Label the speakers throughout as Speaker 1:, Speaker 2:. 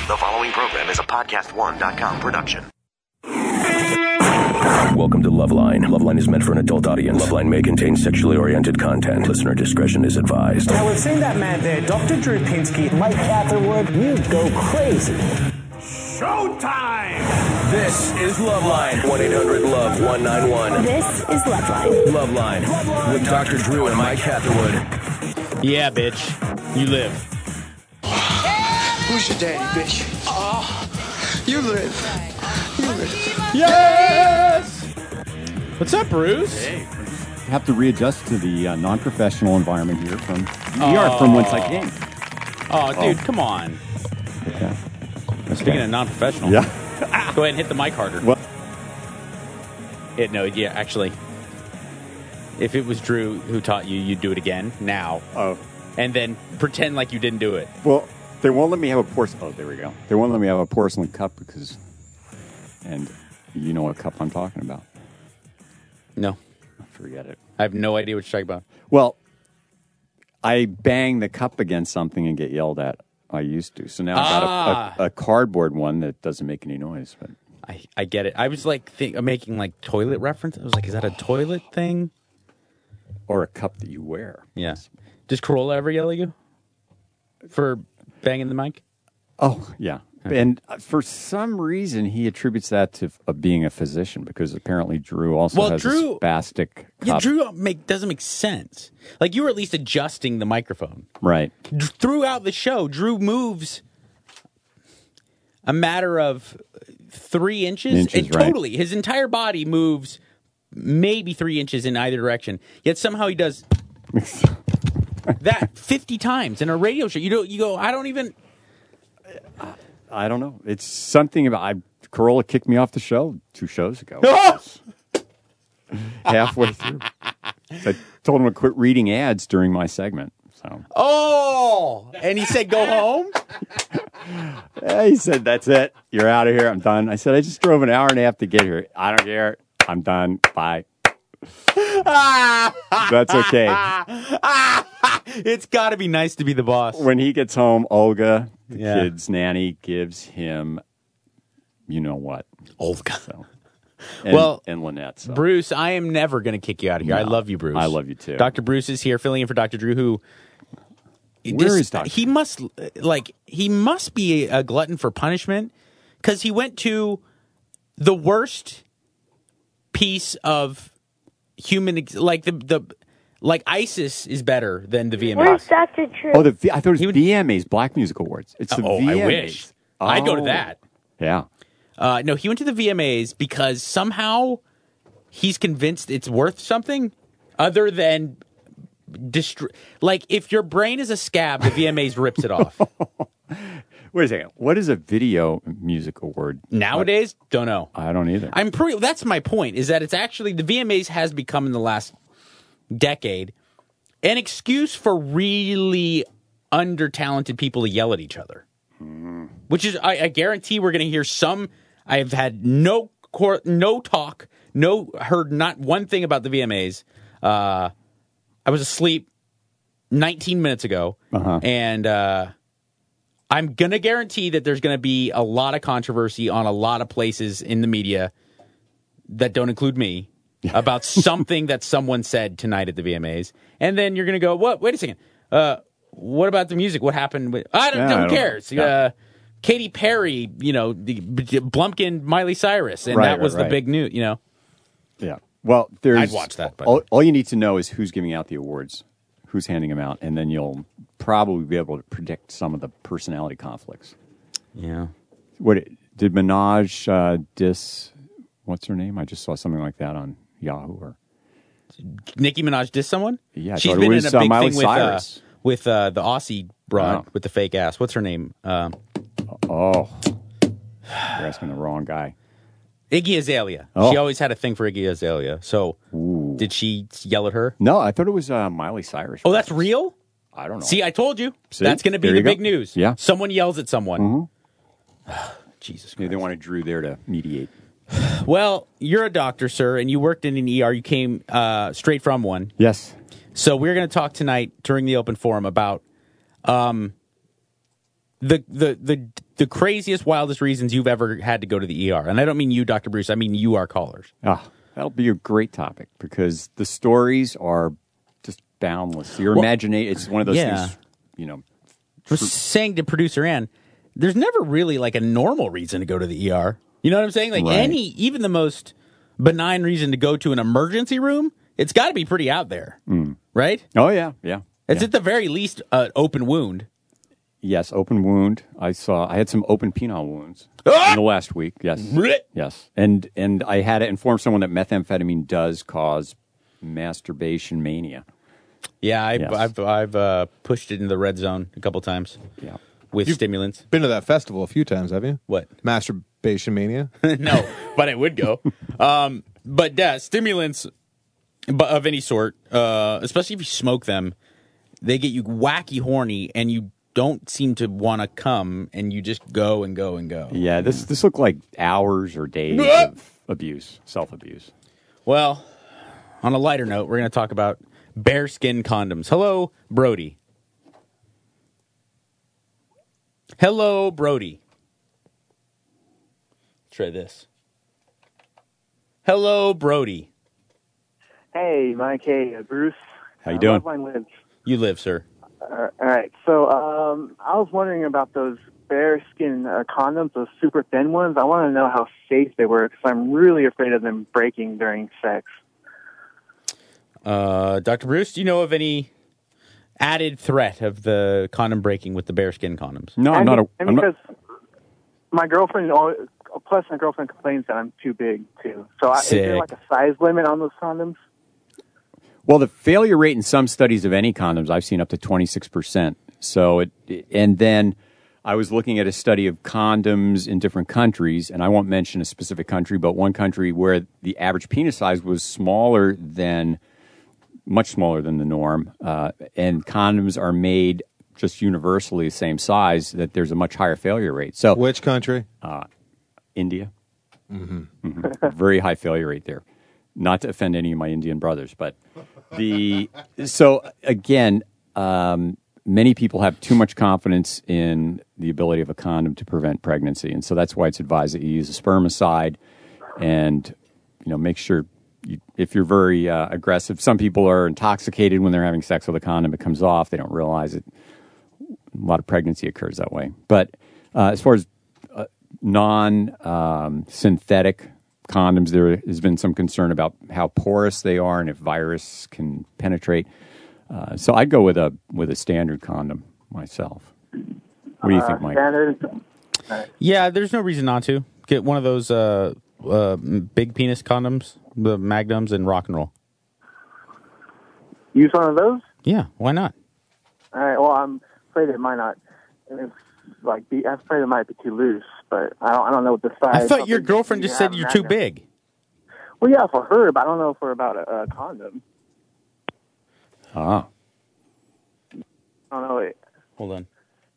Speaker 1: The following program is a podcast1.com production.
Speaker 2: Welcome to Loveline. Loveline is meant for an adult audience. Loveline may contain sexually oriented content. Listener discretion is advised.
Speaker 3: Now, we've seen that man there, Dr. Drew Pinsky. Mike Catherwood, you go crazy.
Speaker 2: Showtime! This is Loveline. 1-800-LOVE-191.
Speaker 4: This is Loveline.
Speaker 2: Loveline. With Dr. Drew and Mike Catherwood.
Speaker 5: Yeah, bitch. You live.
Speaker 6: Who's your daddy, bitch? You live. You live.
Speaker 5: Yes! What's up, Bruce?
Speaker 7: Hey. Have to readjust to the non-professional environment here from from whence I came.
Speaker 5: Oh, dude, come on.
Speaker 7: Okay.
Speaker 5: Speaking of non-professional.
Speaker 7: Yeah.
Speaker 5: Go ahead and hit the mic harder.
Speaker 7: What?
Speaker 5: Actually. If it was Drew who taught you, you'd do it again, now.
Speaker 7: Oh.
Speaker 5: And then pretend like you didn't do it.
Speaker 7: Well, they won't let me have a porcelain... Oh, there we go. They won't let me have a porcelain cup because... And you know what cup I'm talking about.
Speaker 5: No.
Speaker 7: Forget it.
Speaker 5: I have no idea what you're talking about.
Speaker 7: Well, I bang the cup against something and get yelled at. I used to. So now I got a cardboard one that doesn't make any noise. But
Speaker 5: I get it. I was like making like toilet reference. I was like, is that a toilet thing?
Speaker 7: Or a cup that you wear.
Speaker 5: Yeah. Does Corolla ever yell at you for banging the mic?
Speaker 7: Oh, yeah. And for some reason, he attributes that to being a physician because apparently Drew also has a spastic cup.
Speaker 5: Yeah, Drew doesn't make sense. Like, you were at least adjusting the microphone.
Speaker 7: Right.
Speaker 5: Throughout the show, Drew moves a matter of 3 inches. Totally. His entire body moves maybe 3 inches in either direction. Yet somehow he does that 50 times in a radio show. You go, I don't even...
Speaker 7: I don't know. It's something about... Corolla kicked me off the show 2 shows ago. Halfway through. So I told him to quit reading ads during my segment. So.
Speaker 5: Oh! And he said, go home?
Speaker 7: Yeah, he said, that's it. You're out of here. I'm done. I said, I just drove an hour and a half to get here. I don't care. I'm done. Bye. That's okay.
Speaker 5: It's got to be nice to be the boss.
Speaker 7: When he gets home, Olga, the kid's nanny, gives him, you know what.
Speaker 5: Olga.
Speaker 7: So, and Lynette. So.
Speaker 5: Bruce, I am never going to kick you out of here. No, I love you, Bruce.
Speaker 7: I love you, too.
Speaker 5: Dr. Bruce is here filling in for Dr. Drew, who...
Speaker 7: Where is Dr.
Speaker 5: He must be a glutton for punishment because he went to the worst piece of human... Like ISIS is better than the VMAs.
Speaker 4: Where's Dr. Drew?
Speaker 7: Oh, I thought it was VMAs, Black Music Awards. It's the VMAs.
Speaker 5: I wish. I'd go to that.
Speaker 7: Yeah.
Speaker 5: No, he went to the VMAs because somehow he's convinced it's worth something other than... Like, if your brain is a scab, the VMAs rips it off.
Speaker 7: Wait a second. What is a video music award?
Speaker 5: Nowadays, don't know.
Speaker 7: I don't either.
Speaker 5: That's my point, is that it's actually... The VMAs has become, in the last decade, an excuse for really under-talented people to yell at each other. Which is, I guarantee we're going to hear some... I've had heard not one thing about the VMAs. I was asleep 19 minutes ago, and I'm going to guarantee that there's going to be a lot of controversy on a lot of places in the media that don't include me about something that someone said tonight at the VMAs. And then you're going to go, what? Wait a second. What about the music? What happened? Who cares? Yeah. Katy Perry, the Blumpkin, Miley Cyrus, and that was the big news, Yeah.
Speaker 7: Well,
Speaker 5: I'd watch that. But.
Speaker 7: All you need to know is who's giving out the awards, who's handing them out, and then you'll probably be able to predict some of the personality conflicts.
Speaker 5: Yeah.
Speaker 7: What did Minaj diss? What's her name? I just saw something like that on Yahoo. Or
Speaker 5: Nicki Minaj diss someone?
Speaker 7: Yeah,
Speaker 5: she's been in a big
Speaker 7: Miley
Speaker 5: thing
Speaker 7: Cyrus.
Speaker 5: with the Aussie broad with the fake ass. What's her name?
Speaker 7: You're asking the wrong guy.
Speaker 5: Iggy Azalea.
Speaker 7: Oh.
Speaker 5: She always had a thing for Iggy Azalea. So, did she yell at her?
Speaker 7: No, I thought it was Miley Cyrus.
Speaker 5: Oh, that's real?
Speaker 7: I don't know.
Speaker 5: See, I told you. That's going to be the big news.
Speaker 7: Yeah.
Speaker 5: Someone yells at someone. Jesus Christ.
Speaker 7: Maybe they wanted Drew there to mediate.
Speaker 5: Well, you're a doctor, sir, and you worked in an ER. You came straight from one.
Speaker 7: Yes.
Speaker 5: So we're going to talk tonight during the open forum about the the craziest, wildest reasons you've ever had to go to the ER. And I don't mean you, Dr. Bruce. I mean you, our callers.
Speaker 7: That'll be a great topic because the stories are just boundless. Your imagination, it's one of those things,
Speaker 5: I was saying to producer Ann, there's never really like a normal reason to go to the ER. You know what I'm saying? Like even the most benign reason to go to an emergency room, it's got to be pretty out there, right?
Speaker 7: Oh, yeah, yeah.
Speaker 5: It's at the very least an open wound.
Speaker 7: Yes, open wound. I had some open penile wounds in the last week. Yes, yes, and I had to inform someone that methamphetamine does cause masturbation mania.
Speaker 5: Yeah, I've pushed it into the red zone a couple times.
Speaker 7: Yeah,
Speaker 5: with stimulants.
Speaker 8: Been to that festival a few times, have you?
Speaker 5: What?
Speaker 8: Masturbation mania?
Speaker 5: No, but I would go. But yeah, stimulants of any sort, especially if you smoke them, they get you wacky horny, and you don't seem to want to come, and you just go and go and go.
Speaker 7: Yeah, this looked like hours or days of abuse, self-abuse.
Speaker 5: Well, on a lighter note, we're going to talk about bearskin condoms. Hello, Brody. Hello, Brody. Let's try this. Hello, Brody.
Speaker 9: Hey, Mike. Hey, Bruce.
Speaker 7: How you doing?
Speaker 9: Loveline lives.
Speaker 5: You live, sir.
Speaker 9: All right. So I was wondering about those bearskin condoms, those super thin ones. I want to know how safe they were because I'm really afraid of them breaking during sex.
Speaker 5: Dr. Bruce, do you know of any added threat of the condom breaking with the bearskin condoms?
Speaker 7: No,
Speaker 9: because my girlfriend, plus my girlfriend complains that I'm too big too. So is there like a size limit on those condoms?
Speaker 7: Well, the failure rate in some studies of any condoms I've seen up to 26%. So and then I was looking at a study of condoms in different countries, and I won't mention a specific country, but one country where the average penis size was much smaller than the norm, and condoms are made just universally the same size, that there's a much higher failure rate. So,
Speaker 8: which country?
Speaker 7: India. Very high failure rate there. Not to offend any of my Indian brothers, but so again, many people have too much confidence in the ability of a condom to prevent pregnancy, and so that's why it's advised that you use a spermicide, and make sure. If you're very aggressive, some people are intoxicated when they're having sex with a condom. It comes off. They don't realize it. A lot of pregnancy occurs that way. But as far as non-synthetic condoms, there has been some concern about how porous they are and if virus can penetrate. So I'd go with a standard condom myself. What do you think, Mike?
Speaker 9: Standard?
Speaker 5: Yeah, there's no reason not to. Get one of those big penis condoms, the Magnums, and rock and roll.
Speaker 9: Use one of those?
Speaker 5: Yeah, why not?
Speaker 9: All right. Well, I'm afraid it might not. I'm afraid it might be too loose, but I don't know what the size.
Speaker 5: I thought your girlfriend just said you're too big.
Speaker 9: Well, yeah, for her, but I don't know for about a condom.
Speaker 7: Ah.
Speaker 9: I don't know.
Speaker 5: Hold on.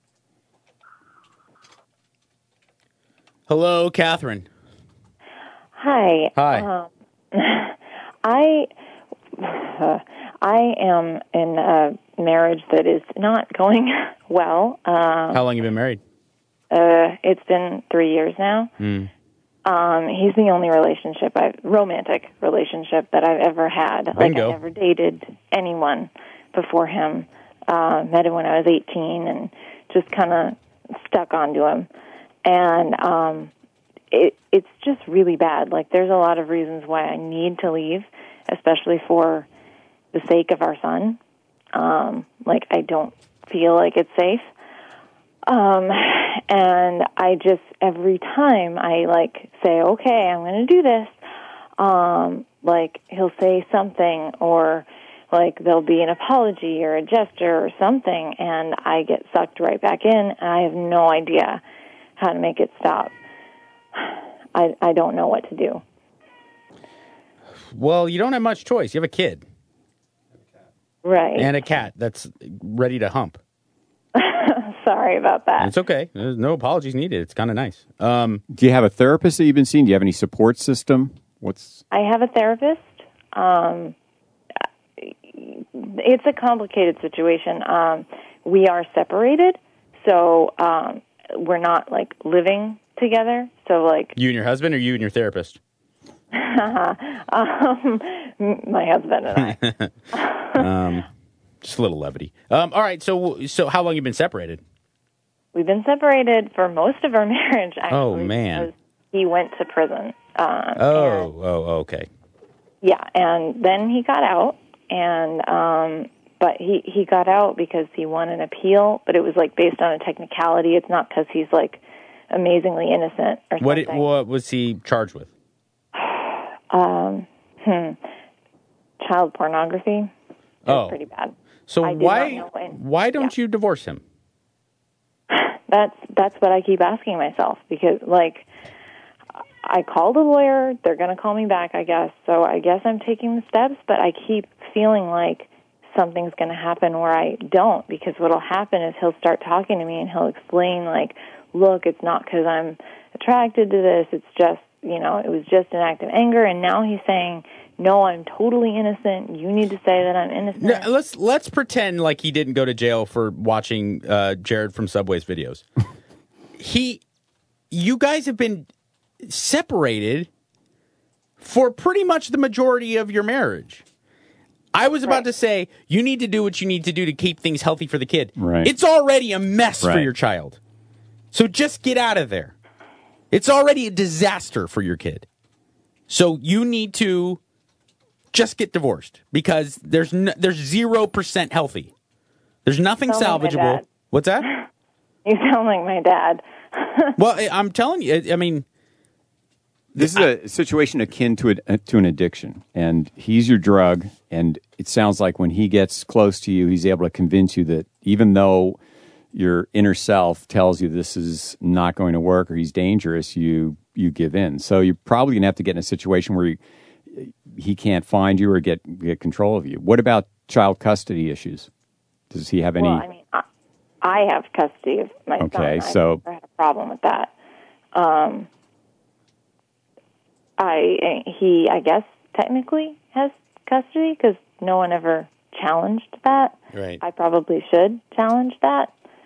Speaker 5: Hello, Catherine.
Speaker 4: Hi.
Speaker 5: Hi.
Speaker 4: I am in a marriage that is not going well.
Speaker 5: How long have you been married?
Speaker 4: It's been 3 years now. He's the only romantic relationship that I've ever had.
Speaker 5: Bingo.
Speaker 4: Like, I never dated anyone before him. Met him when I was 18 and just kind of stuck onto him. And it's just really bad. Like, there's a lot of reasons why I need to leave, especially for the sake of our son. Like, I don't feel like it's safe. And I just, every time I, say, okay, I'm going to do this, he'll say something, or, there'll be an apology or a gesture or something, and I get sucked right back in, and I have no idea how to make it stop. I don't know what to do.
Speaker 5: Well, you don't have much choice. You have a kid.
Speaker 4: Right.
Speaker 5: And a cat that's ready to hump.
Speaker 4: Sorry about that.
Speaker 5: It's okay. There's no apologies needed. It's kind of nice.
Speaker 7: Do you have a therapist that you've been seeing? Do you have any support system?
Speaker 4: I have a therapist. It's a complicated situation. We are separated, so we're not like living together. So like
Speaker 5: You and your husband, or you and your therapist?
Speaker 4: my husband and I.
Speaker 5: Just a little levity. All right. So how long have you been separated?
Speaker 4: We've been separated for most of our marriage, actually.
Speaker 5: Oh, man.
Speaker 4: Because he went to prison.
Speaker 5: Okay.
Speaker 4: Yeah, and then he got out, and but he got out because he won an appeal, but it was like based on a technicality. It's not because he's like amazingly innocent or something.
Speaker 5: What was he charged with?
Speaker 4: Child pornography. It was pretty bad.
Speaker 5: So why don't you divorce him?
Speaker 4: That's what I keep asking myself, because like I called a lawyer, they're going to call me back, I guess. So I guess I'm taking the steps, but I keep feeling like something's going to happen where I don't, because what'll happen is he'll start talking to me and he'll explain like, look, it's not because I'm attracted to this, it's just, it was just an act of anger, and now he's saying, no, I'm totally innocent. You need to say that I'm innocent.
Speaker 5: No, let's pretend like he didn't go to jail for watching Jared from Subway's videos. You guys have been separated for pretty much the majority of your marriage. I was about to say, you need to do what you need to do to keep things healthy for the kid.
Speaker 7: Right.
Speaker 5: It's already a mess for your child. So just get out of there. It's already a disaster for your kid. So you need to just get divorced, because there's 0% healthy. There's nothing salvageable.
Speaker 4: Like
Speaker 5: What's that?
Speaker 4: You sound like my dad.
Speaker 5: Well, I'm telling you, I mean,
Speaker 7: this is a situation akin to an addiction, and he's your drug, and it sounds like when he gets close to you, he's able to convince you that even though your inner self tells you this is not going to work or he's dangerous, you give in. So you're probably going to have to get in a situation where he can't find you or get control of you. What about child custody issues? Does he have any?
Speaker 4: Well, I mean, I have custody of my son.
Speaker 7: Okay, so
Speaker 4: I never had a problem with that. He, I guess, technically has custody because no one ever challenged that.
Speaker 5: Right.
Speaker 4: I probably should challenge that.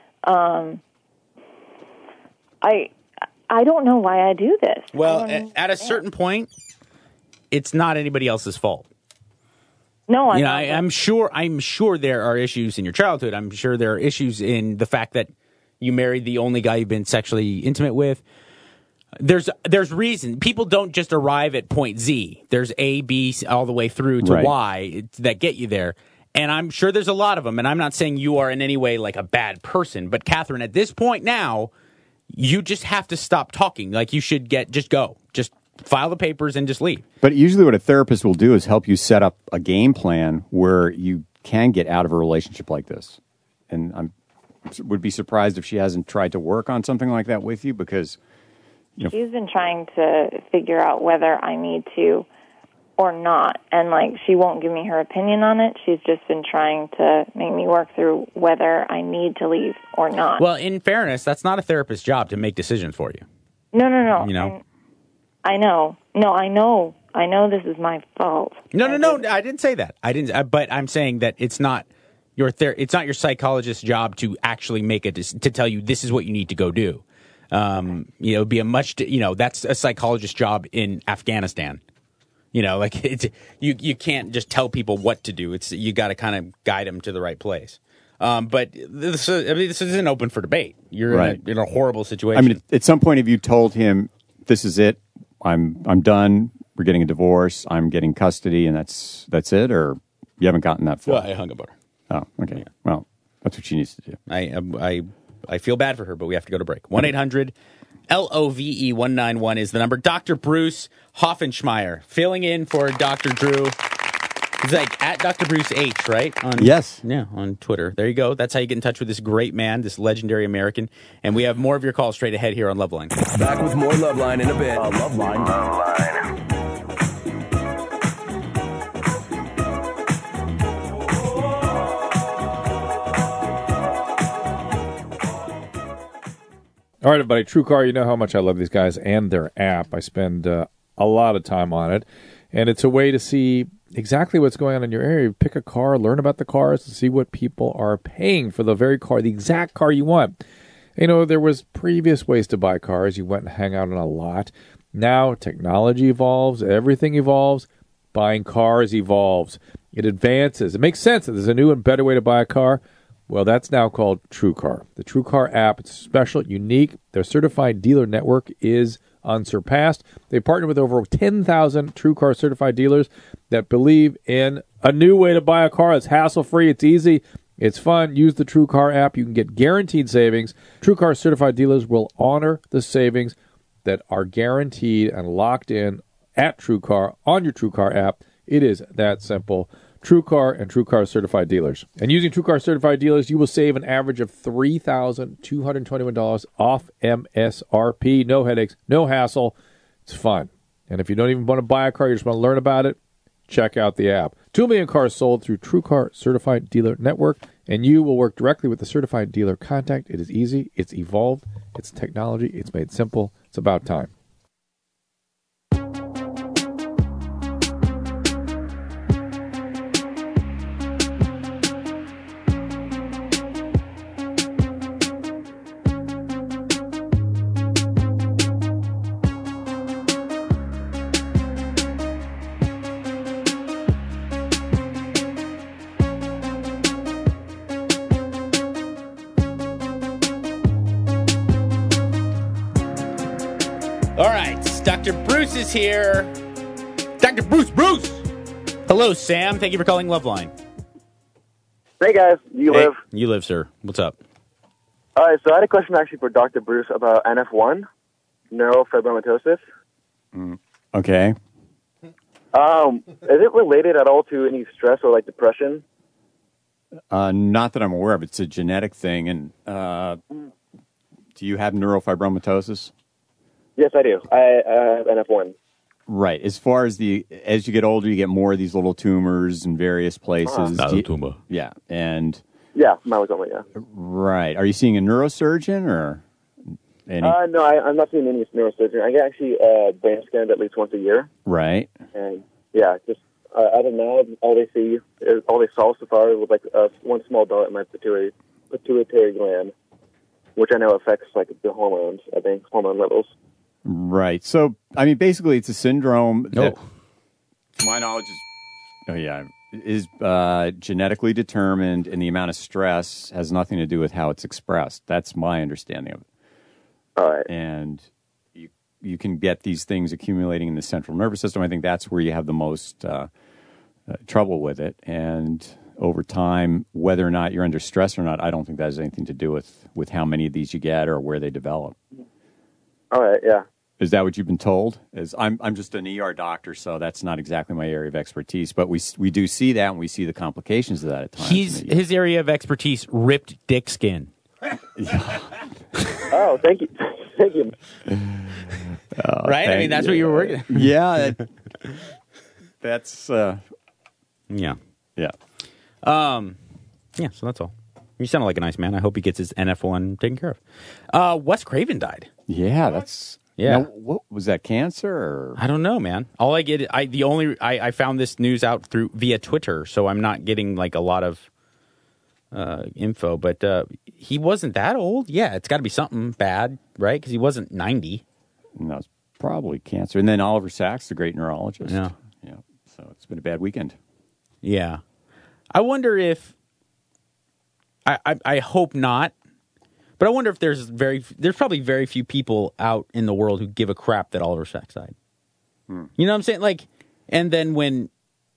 Speaker 4: I don't know why I do this.
Speaker 5: Well, at a certain point, it's not anybody else's fault.
Speaker 4: No,
Speaker 5: I'm sure there are issues in your childhood. I'm sure there are issues in the fact that you married the only guy you've been sexually intimate with. There's reason. People don't just arrive at point Z. There's A, B, all the way through to Y that get you there. And I'm sure there's a lot of them. And I'm not saying you are in any way like a bad person. But Catherine, at this point now, you just have to stop talking. Like, you should just go. Just file the papers and just leave.
Speaker 7: But usually what a therapist will do is help you set up a game plan where you can get out of a relationship like this. And I would be surprised if she hasn't tried to work on something like that with you, because
Speaker 4: she's been trying to figure out whether I need to or not. And, she won't give me her opinion on it. She's just been trying to make me work through whether I need to leave or not.
Speaker 5: Well, in fairness, that's not a therapist's job to make decisions for you.
Speaker 4: No. I know. No, I know this is my fault.
Speaker 5: No, I didn't say that. I didn't. But I'm saying that it's not it's not your psychologist's job to actually to tell you this is what you need to go do. It'd be that's a psychologist's job in Afghanistan. You can't just tell people what to do. You got to kind of guide them to the right place. But this isn't open for debate. You're in a horrible situation.
Speaker 7: I mean, at some point, have you told him, this is it? I'm done. We're getting a divorce. I'm getting custody, and that's it? Or you haven't gotten that far?
Speaker 5: Well, I hung up on her.
Speaker 7: Oh, okay. Yeah. Well, that's what she needs to do.
Speaker 5: I feel bad for her, but we have to go to break. 1-800-LOVE-191 is the number. Dr. Bruce Hoffenschmeyer filling in for Dr. Drew. He's like at Dr. Bruce H, right?
Speaker 7: Yes.
Speaker 5: Yeah, on Twitter. There you go. That's how you get in touch with this great man, this legendary American. And we have more of your calls straight ahead here on Loveline.
Speaker 2: Back with more Loveline in a bit. Loveline.
Speaker 10: All right, everybody. TrueCar, you know how much I love these guys and their app. I spend a lot of time on it, and it's a way to see exactly what's going on in your area. Pick a car, learn about the cars, and see what people are paying for the very car, the exact car you want. You know, there was previous ways to buy cars. You went and hang out on a lot. Now technology evolves. Everything evolves. Buying cars evolves. It advances. It makes sense that there's a new and better way to buy a car. Well, that's now called TrueCar. The TrueCar app, it's special, unique. Their certified dealer network is unsurpassed. They partner with over 10,000 TrueCar certified dealers that believe in a new way to buy a car. It's hassle-free. It's easy. It's fun. Use the TrueCar app. You can get guaranteed savings. TrueCar certified dealers will honor the savings that are guaranteed and locked in at TrueCar on your TrueCar app. It is that simple. TrueCar and TrueCar certified dealers. And using TrueCar certified dealers, you will save an average of $3,221 off MSRP. No headaches, no hassle. It's fun. And if you don't even want to buy a car, you just want to learn about it, check out the app. 2 million cars sold through TrueCar certified dealer network, and you will work directly with the certified dealer contact. It is easy. It's evolved. It's technology. It's made simple. It's about time.
Speaker 5: All right, Dr. Bruce is here. Dr. Bruce! Hello, Sam. Thank you for calling Loveline.
Speaker 9: Hey, guys. You live?
Speaker 5: You live, sir. What's up?
Speaker 9: All right, so I had a question actually for Dr. Bruce about NF1, neurofibromatosis.
Speaker 7: Okay.
Speaker 9: Is it related at all to any stress or, like, depression?
Speaker 7: Not that I'm aware of. It's a genetic thing. And do you have neurofibromatosis?
Speaker 9: Yes, I do. I have NF1.
Speaker 7: Right. As far as as you get older, you get more of these little tumors in various places.
Speaker 5: Tumor.
Speaker 7: Yeah. And
Speaker 9: yeah, myeloma, yeah.
Speaker 7: Right. Are you seeing a neurosurgeon or any?
Speaker 9: No, I'm not seeing any neurosurgeon. I get actually brain scanned at least once a year.
Speaker 7: Right.
Speaker 9: And yeah, just I don't know. All they saw so far was like one small dot in my pituitary gland, which I know affects like the hormones. I think hormone levels.
Speaker 7: Right. So, I mean, basically, it's a syndrome that, to my knowledge, is genetically determined, and the amount of stress has nothing to do with how it's expressed. That's my understanding of it.
Speaker 9: All right.
Speaker 7: And you can get these things accumulating in the central nervous system. I think that's where you have the most trouble with it. And over time, whether or not you're under stress or not, I don't think that has anything to do with how many of these you get or where they develop.
Speaker 9: All right, yeah.
Speaker 7: Is that what you've been told? I'm just an ER doctor, so that's not exactly my area of expertise. But we do see that, and we see the complications of that at times.
Speaker 5: His area of expertise: ripped dick skin.
Speaker 9: Oh, thank you, thank you.
Speaker 5: Right? I mean, that's what you were working.
Speaker 7: Yeah, that's
Speaker 5: yeah.
Speaker 7: Yeah.
Speaker 5: Yeah. So that's all. You sound like a nice man. I hope he gets his NF1 taken care of. Wes Craven died.
Speaker 7: Yeah, that's...
Speaker 5: Yeah.
Speaker 7: Now, what was that, cancer? Or?
Speaker 5: I don't know, man. All I get, I found this news out via Twitter, so I'm not getting like a lot of info. But he wasn't that old. Yeah, it's got to be something bad, right? Because he wasn't 90.
Speaker 7: No, it's probably cancer. And then Oliver Sacks, the great neurologist.
Speaker 5: Yeah.
Speaker 7: So it's been a bad weekend.
Speaker 5: Yeah. I wonder if... I hope not. But I wonder if there's probably very few people out in the world who give a crap that Oliver Sacks died. You know what I'm saying? Like, and then when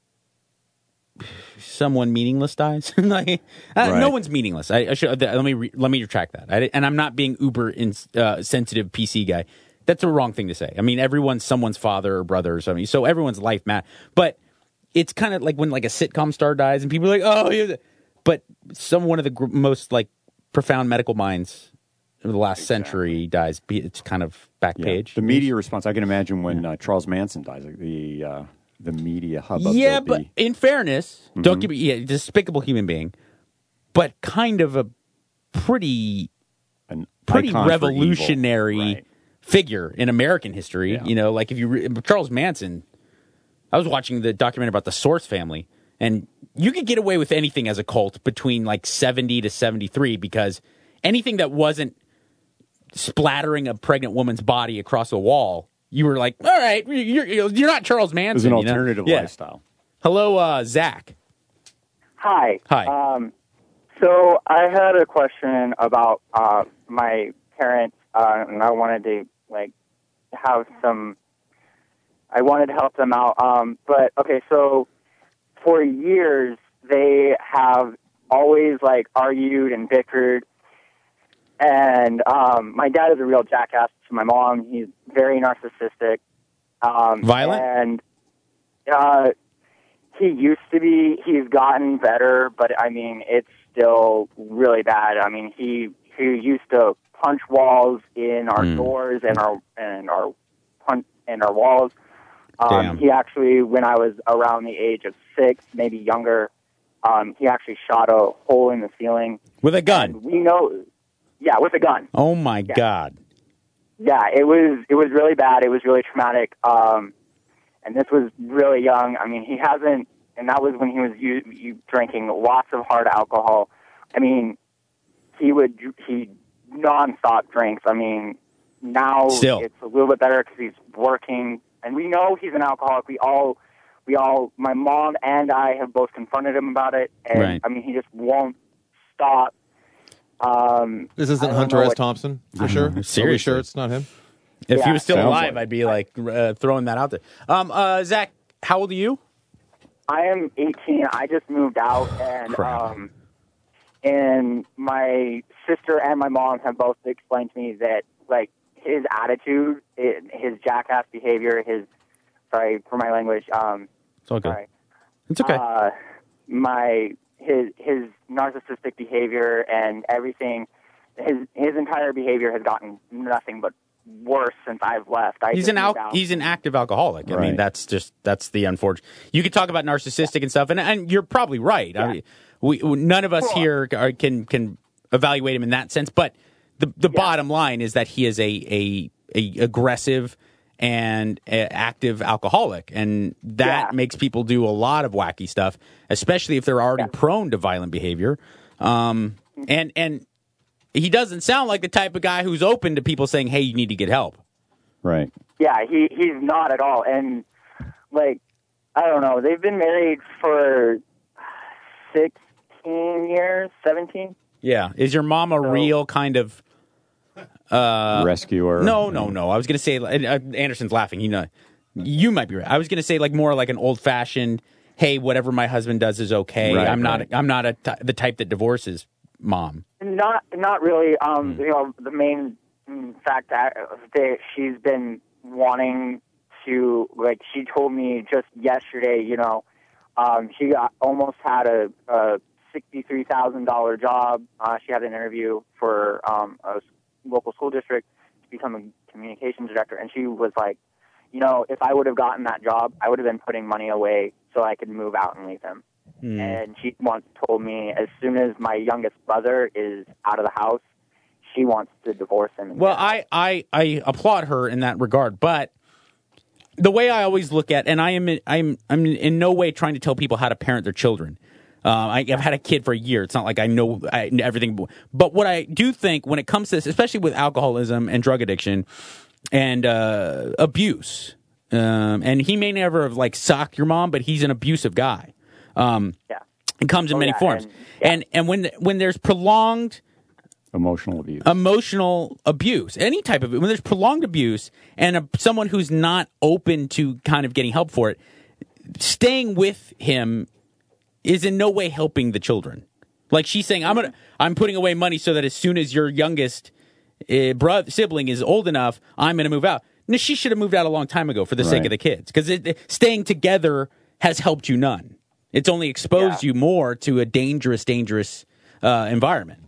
Speaker 5: someone meaningless dies, like
Speaker 7: Right.
Speaker 5: no one's meaningless. I should let me retract that. And I'm not being uber sensitive PC guy. That's the wrong thing to say. I mean, everyone's someone's father or brother or something. So everyone's life matters. But it's kind of like when like a sitcom star dies and people are like, oh, yeah. But one of the most like profound medical minds of the last century dies. It's kind of back page.
Speaker 7: The media response, I can imagine when Charles Manson dies, like the media hubbub.
Speaker 5: Yeah, but in fairness, don't give me despicable human being, but kind of a pretty revolutionary figure in American history.
Speaker 7: Yeah.
Speaker 5: You know, like if Charles Manson, I was watching the documentary about the Source family, and you could get away with anything as a cult between like 70 to 73 because anything that wasn't splattering a pregnant woman's body across a wall, you were like, all right, you're not Charles Manson.
Speaker 7: It was an alternative lifestyle.
Speaker 5: Hello, Zach.
Speaker 11: Hi.
Speaker 5: Hi.
Speaker 11: So I had a question about my parents, and I wanted to I wanted to help them out. But okay, so for years they have always argued and bickered, and my dad is a real jackass to my mom. He's very narcissistic,
Speaker 5: violent,
Speaker 11: and he used to be. He's gotten better, but I mean, it's still really bad. I mean, he used to punch walls in our doors and our walls. He actually, when I was around the age of 6, maybe younger, he actually shot a hole in the ceiling
Speaker 5: with a gun.
Speaker 11: And we know, with a gun.
Speaker 5: Oh my God!
Speaker 11: Yeah, it was really bad. It was really traumatic. And this was really young. I mean, he hasn't, and that was when he was drinking lots of hard alcohol. I mean, he nonstop drinks. I mean, now it's a little bit better because he's working, and we know he's an alcoholic. We all, my mom and I have both confronted him about it, and
Speaker 5: right.
Speaker 11: I mean, he just won't stop.
Speaker 8: This isn't Hunter S. Thompson, for sure?
Speaker 5: Seriously.
Speaker 8: Are we sure it's not him?
Speaker 5: If he was still alive, I'd be throwing that out there. Zach, how old are you?
Speaker 11: I am 18. I just moved out, and my sister and my mom have both explained to me that his attitude, his jackass behavior, sorry for my language.
Speaker 5: It's all good.
Speaker 11: Sorry.
Speaker 5: It's okay.
Speaker 11: His narcissistic behavior and everything, his entire behavior has gotten nothing but worse since I've left.
Speaker 5: He's an active alcoholic.
Speaker 7: Right.
Speaker 5: I mean, that's the unfortunate. You could talk about narcissistic and stuff, and you're probably right. Yeah. I mean, none of us here can evaluate him in that sense, but the bottom line is that he is a aggressive and active alcoholic, and that makes people do a lot of wacky stuff, especially if they're already prone to violent behavior. And he doesn't sound like the type of guy who's open to people saying, "Hey, you need to get help."
Speaker 7: Right.
Speaker 11: Yeah, he's not at all. And I don't know, they've been married for 16 years, 17.
Speaker 5: Yeah. Is your mom a real kind of
Speaker 7: rescuer?
Speaker 5: No. I was going to say, Anderson's laughing. You might be right. I was going to say more like an old fashioned, hey, whatever my husband does is okay.
Speaker 7: Right,
Speaker 5: I'm not the type that divorces mom.
Speaker 11: Not really. The main fact that she's been wanting to, she told me just yesterday, she almost had a $63,000 job. She had an interview for a local school district to become a communications director, and she was like, if I would have gotten that job, I would have been putting money away so I could move out and leave him. And she once told me, as soon as my youngest brother is out of the house, she wants to divorce him.
Speaker 5: Well, I applaud her in that regard, but the way I always look at, and I'm in no way trying to tell people how to parent their children. I've had a kid for a year. It's not like I know everything. But what I do think when it comes to this, especially with alcoholism and drug addiction and abuse, and he may never have socked your mom, but he's an abusive guy. It comes in many forms. And when there's prolonged
Speaker 7: emotional abuse, any type of it, when there's prolonged abuse and
Speaker 5: someone who's not open to kind of getting help for it, staying with him is in no way helping the children. Like she's saying, I'm putting away money so that as soon as your youngest sibling is old enough, I'm going to move out. No, she should have moved out a long time ago for the sake of the kids, because staying together has helped you none. It's only exposed you more to a dangerous environment.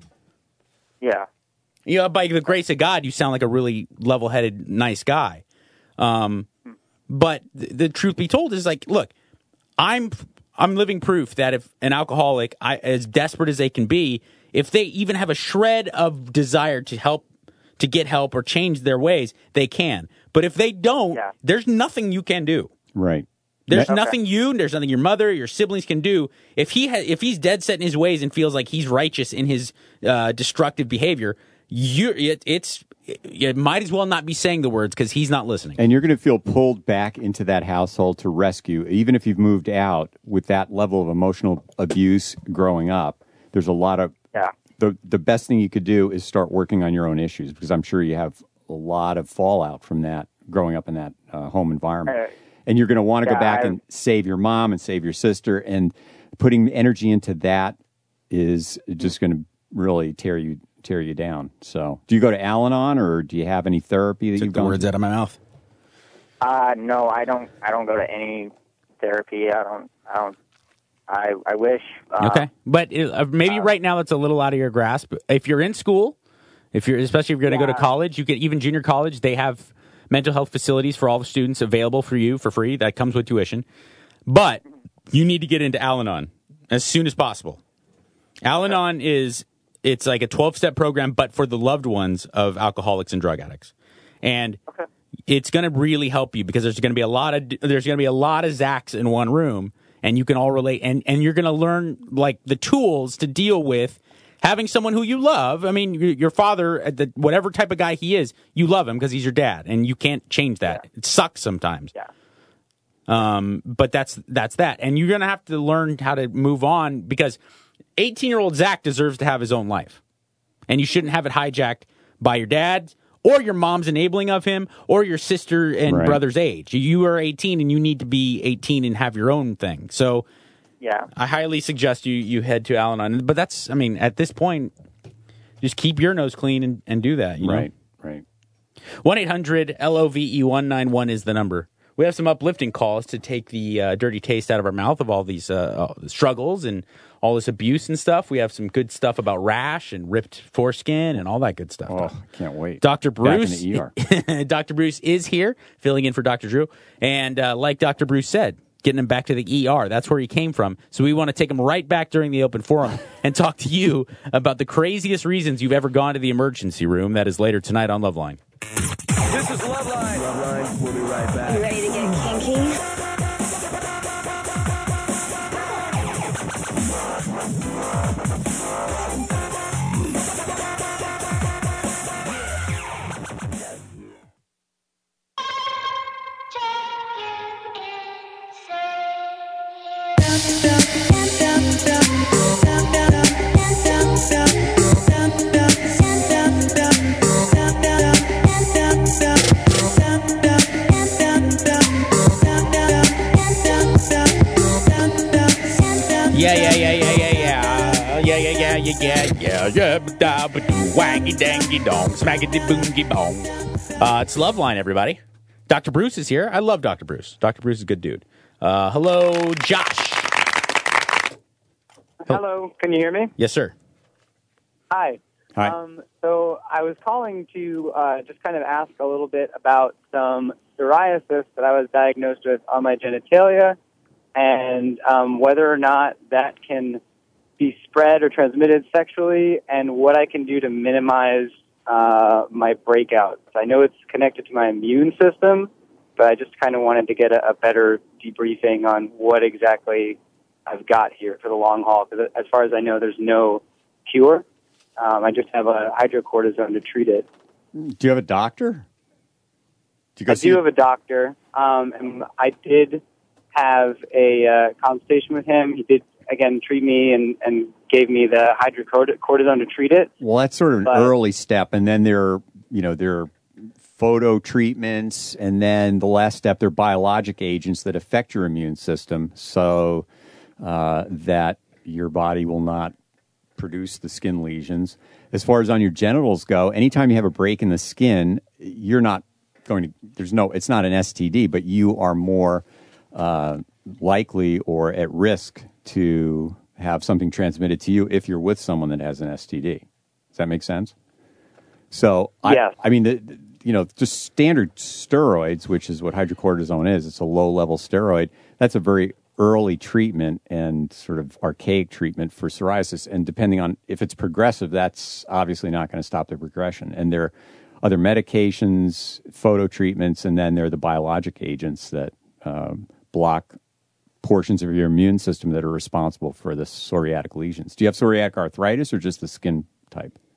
Speaker 11: Yeah.
Speaker 5: By the grace of God, you sound like a really level-headed, nice guy. But the truth be told is look, I'm living proof that if an alcoholic, as desperate as they can be, if they even have a shred of desire to get help or change their ways, they can. But if they don't, there's nothing you can do.
Speaker 7: Right.
Speaker 5: There's nothing there's nothing your mother, your siblings can do. If he's dead set in his ways and feels like he's righteous in his destructive behavior, it's you might as well not be saying the words because he's not listening.
Speaker 7: And you're going to feel pulled back into that household to rescue, even if you've moved out with that level of emotional abuse growing up. There's a lot of the best thing you could do is start working on your own issues, because I'm sure you have a lot of fallout from that growing up in that home environment. And you're going to want to go back and save your mom and save your sister, and putting energy into that is just going to really tear you down. So, do you go to Al-Anon, or do you have any therapy that you've gone?
Speaker 5: Took the words out of my mouth.
Speaker 11: No, I don't go to any therapy. I wish.
Speaker 5: Okay, but maybe right now that's a little out of your grasp. If you're in school, especially if you're going to go to college, you can, even junior college, they have mental health facilities for all the students available for you for free. That comes with tuition. But you need to get into Al-Anon as soon as possible. Al-Anon it's like a 12-step program, but for the loved ones of alcoholics and drug addicts. And it's going to really help you, because there's going to be a lot of Zachs in one room, and you can all relate, and you're going to learn like the tools to deal with having someone who you love. I mean, your father, whatever type of guy he is, you love him because he's your dad, and you can't change that. It sucks sometimes. But that's that. And you're going to have to learn how to move on, because 18-year-old Zach deserves to have his own life. And you shouldn't have it hijacked by your dad or your mom's enabling of him or your sister and brother's age. You are 18 and you need to be 18 and have your own thing. So I highly suggest you head to Al-Anon. But that's, I mean, at this point, just keep your nose clean and do that. You know?
Speaker 7: Right.
Speaker 5: 1-800-LOVE-191 is the number. We have some uplifting calls to take the dirty taste out of our mouth of all these struggles and all this abuse and stuff. We have some good stuff about rash and ripped foreskin and all that good stuff.
Speaker 7: Oh, can't wait.
Speaker 5: Dr. Bruce,
Speaker 7: back in the ER.
Speaker 5: Dr. Bruce is here, filling in for Dr. Drew. And like Dr. Bruce said, getting him back to the ER. That's where he came from. So we want to take him right back during the open forum and talk to you about the craziest reasons you've ever gone to the emergency room. That is later tonight on Loveline.
Speaker 2: This is Loveline. Loveline, we'll be right back.
Speaker 12: You ready to get kinky?
Speaker 5: Wangy dangy dong, smackety boongy bong. It's Loveline, everybody. Dr. Bruce is here. I love Dr. Bruce. Dr. Bruce is a good dude. Hello, Josh.
Speaker 13: Hello, can you hear me?
Speaker 5: Yes, sir.
Speaker 13: Hi. So I was calling to just kind of ask a little bit about some psoriasis that I was diagnosed with on my genitalia, and whether or not that can be spread or transmitted sexually, and what I can do to minimize my breakouts. I know it's connected to my immune system, but I just kind of wanted to get a better debriefing on what exactly I've got here for the long haul, because as far as I know, there's no cure. I just have a hydrocortisone to treat it.
Speaker 7: Do you have a doctor?
Speaker 13: I do have a doctor, and I did have a consultation with him. He did, again, treat me and gave me the hydrocortisone to treat it.
Speaker 7: Well, that's sort of an early step, and then there are photo treatments, and then the last step, they're biologic agents that affect your immune system so that your body will not produce the skin lesions. As far as on your genitals go, anytime you have a break in the skin, you're not going to, it's not an STD, but you are more likely or at risk to have something transmitted to you if you're with someone that has an STD. Does that make sense? So,
Speaker 13: yes.
Speaker 7: I mean, just standard steroids, which is what hydrocortisone is, it's a low-level steroid, that's a very early treatment and sort of archaic treatment for psoriasis. And depending on if it's progressive, that's obviously not going to stop the progression. And there are other medications, photo treatments, and then there are the biologic agents that block portions of your immune system that are responsible for the psoriatic lesions. Do you have psoriatic arthritis or just the skin type?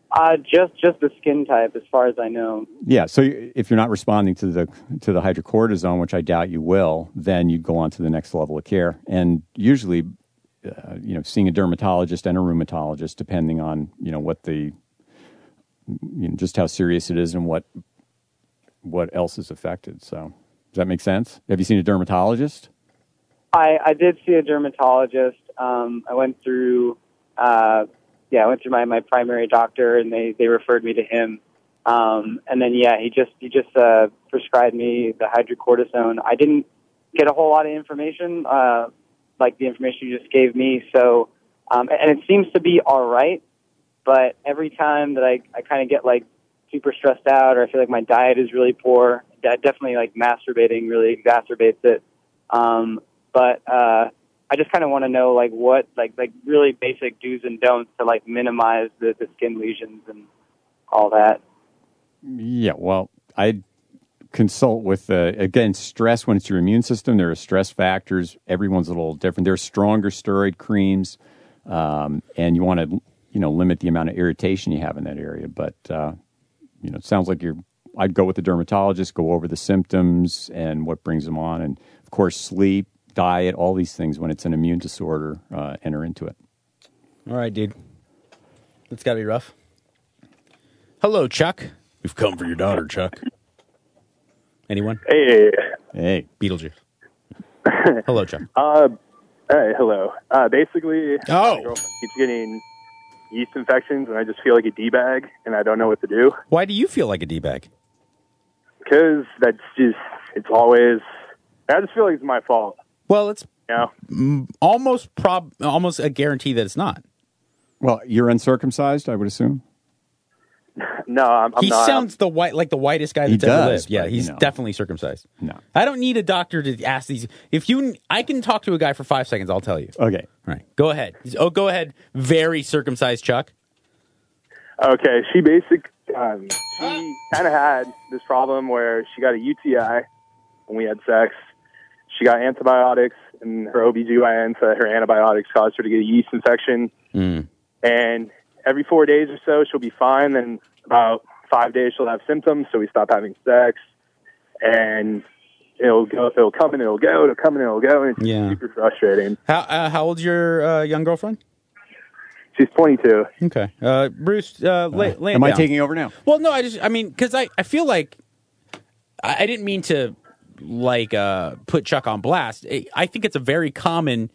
Speaker 13: Just the skin type, as far as I know.
Speaker 7: Yeah, so if you're not responding to the hydrocortisone, which I doubt you will, then you go on to the next level of care. And usually, seeing a dermatologist and a rheumatologist, depending on what just how serious it is and what else is affected. So, does that make sense? Have you seen a dermatologist?
Speaker 13: I did see a dermatologist. I went through. I went through my primary doctor, and they referred me to him. And then he just prescribed me the hydrocortisone. I didn't get a whole lot of information, like the information you just gave me. So, and it seems to be all right. But every time that I kind of get like super stressed out, or I feel like my diet is really poor, that definitely like masturbating really exacerbates it. But I just kind of want to know like what like really basic do's and don'ts to like minimize the skin lesions and all that.
Speaker 7: Yeah, well, I consult with again, stress. When it's your immune system, there are stress factors. Everyone's a little different. There are stronger steroid creams, and you want to limit the amount of irritation you have in that area. But it sounds like I'd go with the dermatologist, go over the symptoms and what brings them on, and of course sleep, diet, all these things. When it's an immune disorder, enter into it.
Speaker 5: All right, dude. That's got to be rough. Hello, Chuck. We've come for your daughter, Chuck. Anyone?
Speaker 7: Hey.
Speaker 5: Beetlejuice. Hello, Chuck.
Speaker 12: Hey, hello. Basically, my girlfriend keeps getting yeast infections, and I just feel like a D-bag, and I don't know what to do.
Speaker 5: Why do you feel like a D-bag?
Speaker 12: Because I just feel like it's my fault.
Speaker 5: Well, it's almost a guarantee that it's not.
Speaker 7: Well, you're uncircumcised, I would assume.
Speaker 12: No, I'm not.
Speaker 5: He sounds the whitest guy that's ever lived. Yeah, he's definitely circumcised.
Speaker 7: No,
Speaker 5: I don't need a doctor to ask these. I can talk to a guy for 5 seconds. I'll tell you.
Speaker 7: Okay,
Speaker 5: all right, go ahead. Oh, go ahead. Very circumcised, Chuck.
Speaker 12: Okay, she kind of had this problem where she got a UTI when we had sex. She got antibiotics, and her OBGYN said her antibiotics caused her to get a yeast infection. And every 4 days or so, she'll be fine. Then about 5 days, she'll have symptoms. So we stop having sex, and it'll come and it'll go. It'll come and it'll go. And it's super frustrating.
Speaker 5: How old's your young girlfriend?
Speaker 12: She's 22.
Speaker 5: Okay, Bruce, lay it
Speaker 7: am I
Speaker 5: down.
Speaker 7: taking over now?
Speaker 5: Well, no, because I feel like I didn't mean to put Chuck on blast. I think it's a very common.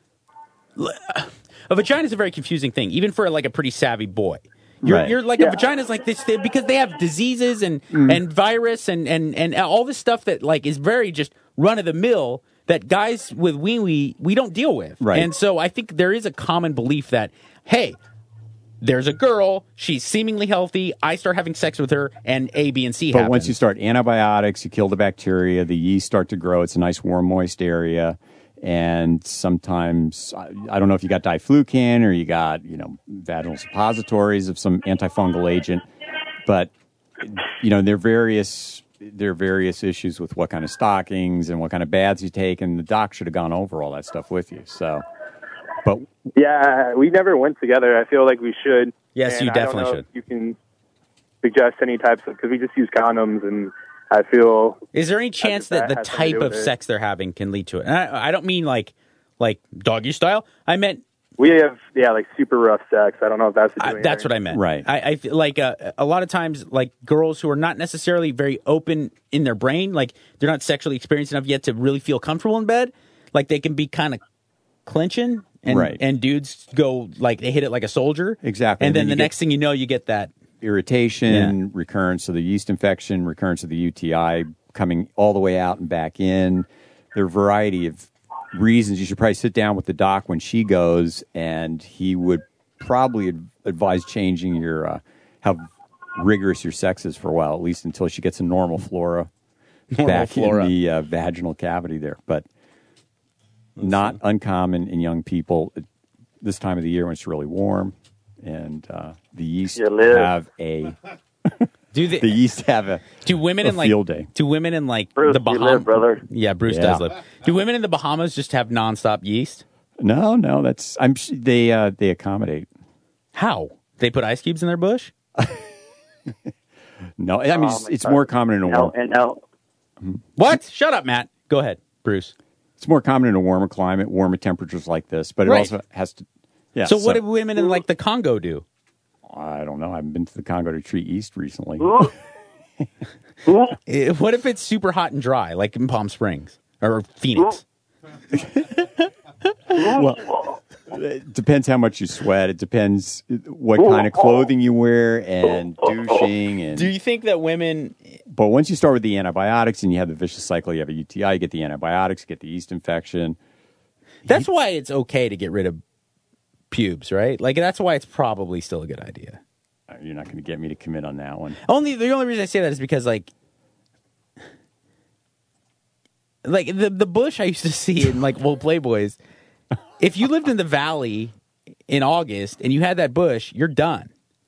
Speaker 5: A vagina is a very confusing thing, even for like a pretty savvy boy. You're like a vagina is like this because they have diseases and virus and all this stuff that like is very just run of the mill that guys with we don't deal with.
Speaker 7: Right.
Speaker 5: And so I think there is a common belief that, hey, there's a girl, she's seemingly healthy, I start having sex with her, and A, B, and C happen.
Speaker 7: But once you start antibiotics, you kill the bacteria, the yeast start to grow. It's a nice, warm, moist area. And sometimes, I don't know if you got diflucan or you got, vaginal suppositories of some antifungal agent. But, there are various issues with what kind of stockings and what kind of baths you take. And the doc should have gone over all that stuff with you. So, but
Speaker 12: yeah, we never went together. I feel like we should.
Speaker 5: Yes,
Speaker 12: and
Speaker 5: you definitely should.
Speaker 12: You can suggest any types of, because we just use condoms, and I feel.
Speaker 5: Is there any chance that the type of sex they're having can lead to it? And I don't mean like doggy style. I meant
Speaker 12: we have like super rough sex. I don't know if that's
Speaker 5: that's what I meant.
Speaker 7: Right.
Speaker 5: I feel like a lot of times like girls who are not necessarily very open in their brain, like they're not sexually experienced enough yet to really feel comfortable in bed. Like they can be kind of clinching, and dudes go like they hit it like a soldier.
Speaker 7: Exactly.
Speaker 5: And then the next thing you know, you get that
Speaker 7: irritation, recurrence of the yeast infection, recurrence of the UTI coming all the way out and back in. There are a variety of reasons. You should probably sit down with the doc when she goes, and he would probably advise changing your how rigorous your sex is for a while, at least until she gets a normal flora in the vaginal cavity there. But not uncommon in young people this time of the year when it's really warm. And the yeast have a the yeast have a field day.
Speaker 5: Do women in like
Speaker 9: Bruce,
Speaker 5: the Bahamas?
Speaker 9: You live, brother.
Speaker 5: Yeah, Bruce does live. Do women in the Bahamas just have nonstop yeast?
Speaker 7: No, that's they accommodate.
Speaker 5: How? They put ice cubes in their bush?
Speaker 7: No, I mean, it's more common in a warm...
Speaker 5: What? Shut up, Matt. Go ahead, Bruce.
Speaker 7: It's more common in a warmer climate, warmer temperatures like this, but it also has to... Yeah,
Speaker 5: so what do women in like the Congo do?
Speaker 7: I don't know. I haven't been to the Congo to treat yeast recently.
Speaker 5: What if it's super hot and dry, like in Palm Springs or Phoenix?
Speaker 7: Well, it depends how much you sweat. It depends what kind of clothing you wear and douching. And
Speaker 5: do you think that women...
Speaker 7: But once you start with the antibiotics and you have the vicious cycle, you have a UTI, you get the antibiotics, you get the yeast infection.
Speaker 5: That's why it's okay to get rid of pubes, right? Like, that's why it's probably still a good idea.
Speaker 7: You're not going to get me to commit on that one.
Speaker 5: The only reason I say that is because, like the bush I used to see in, like, old Playboys, if you lived in the valley in August and you had that bush, you're done.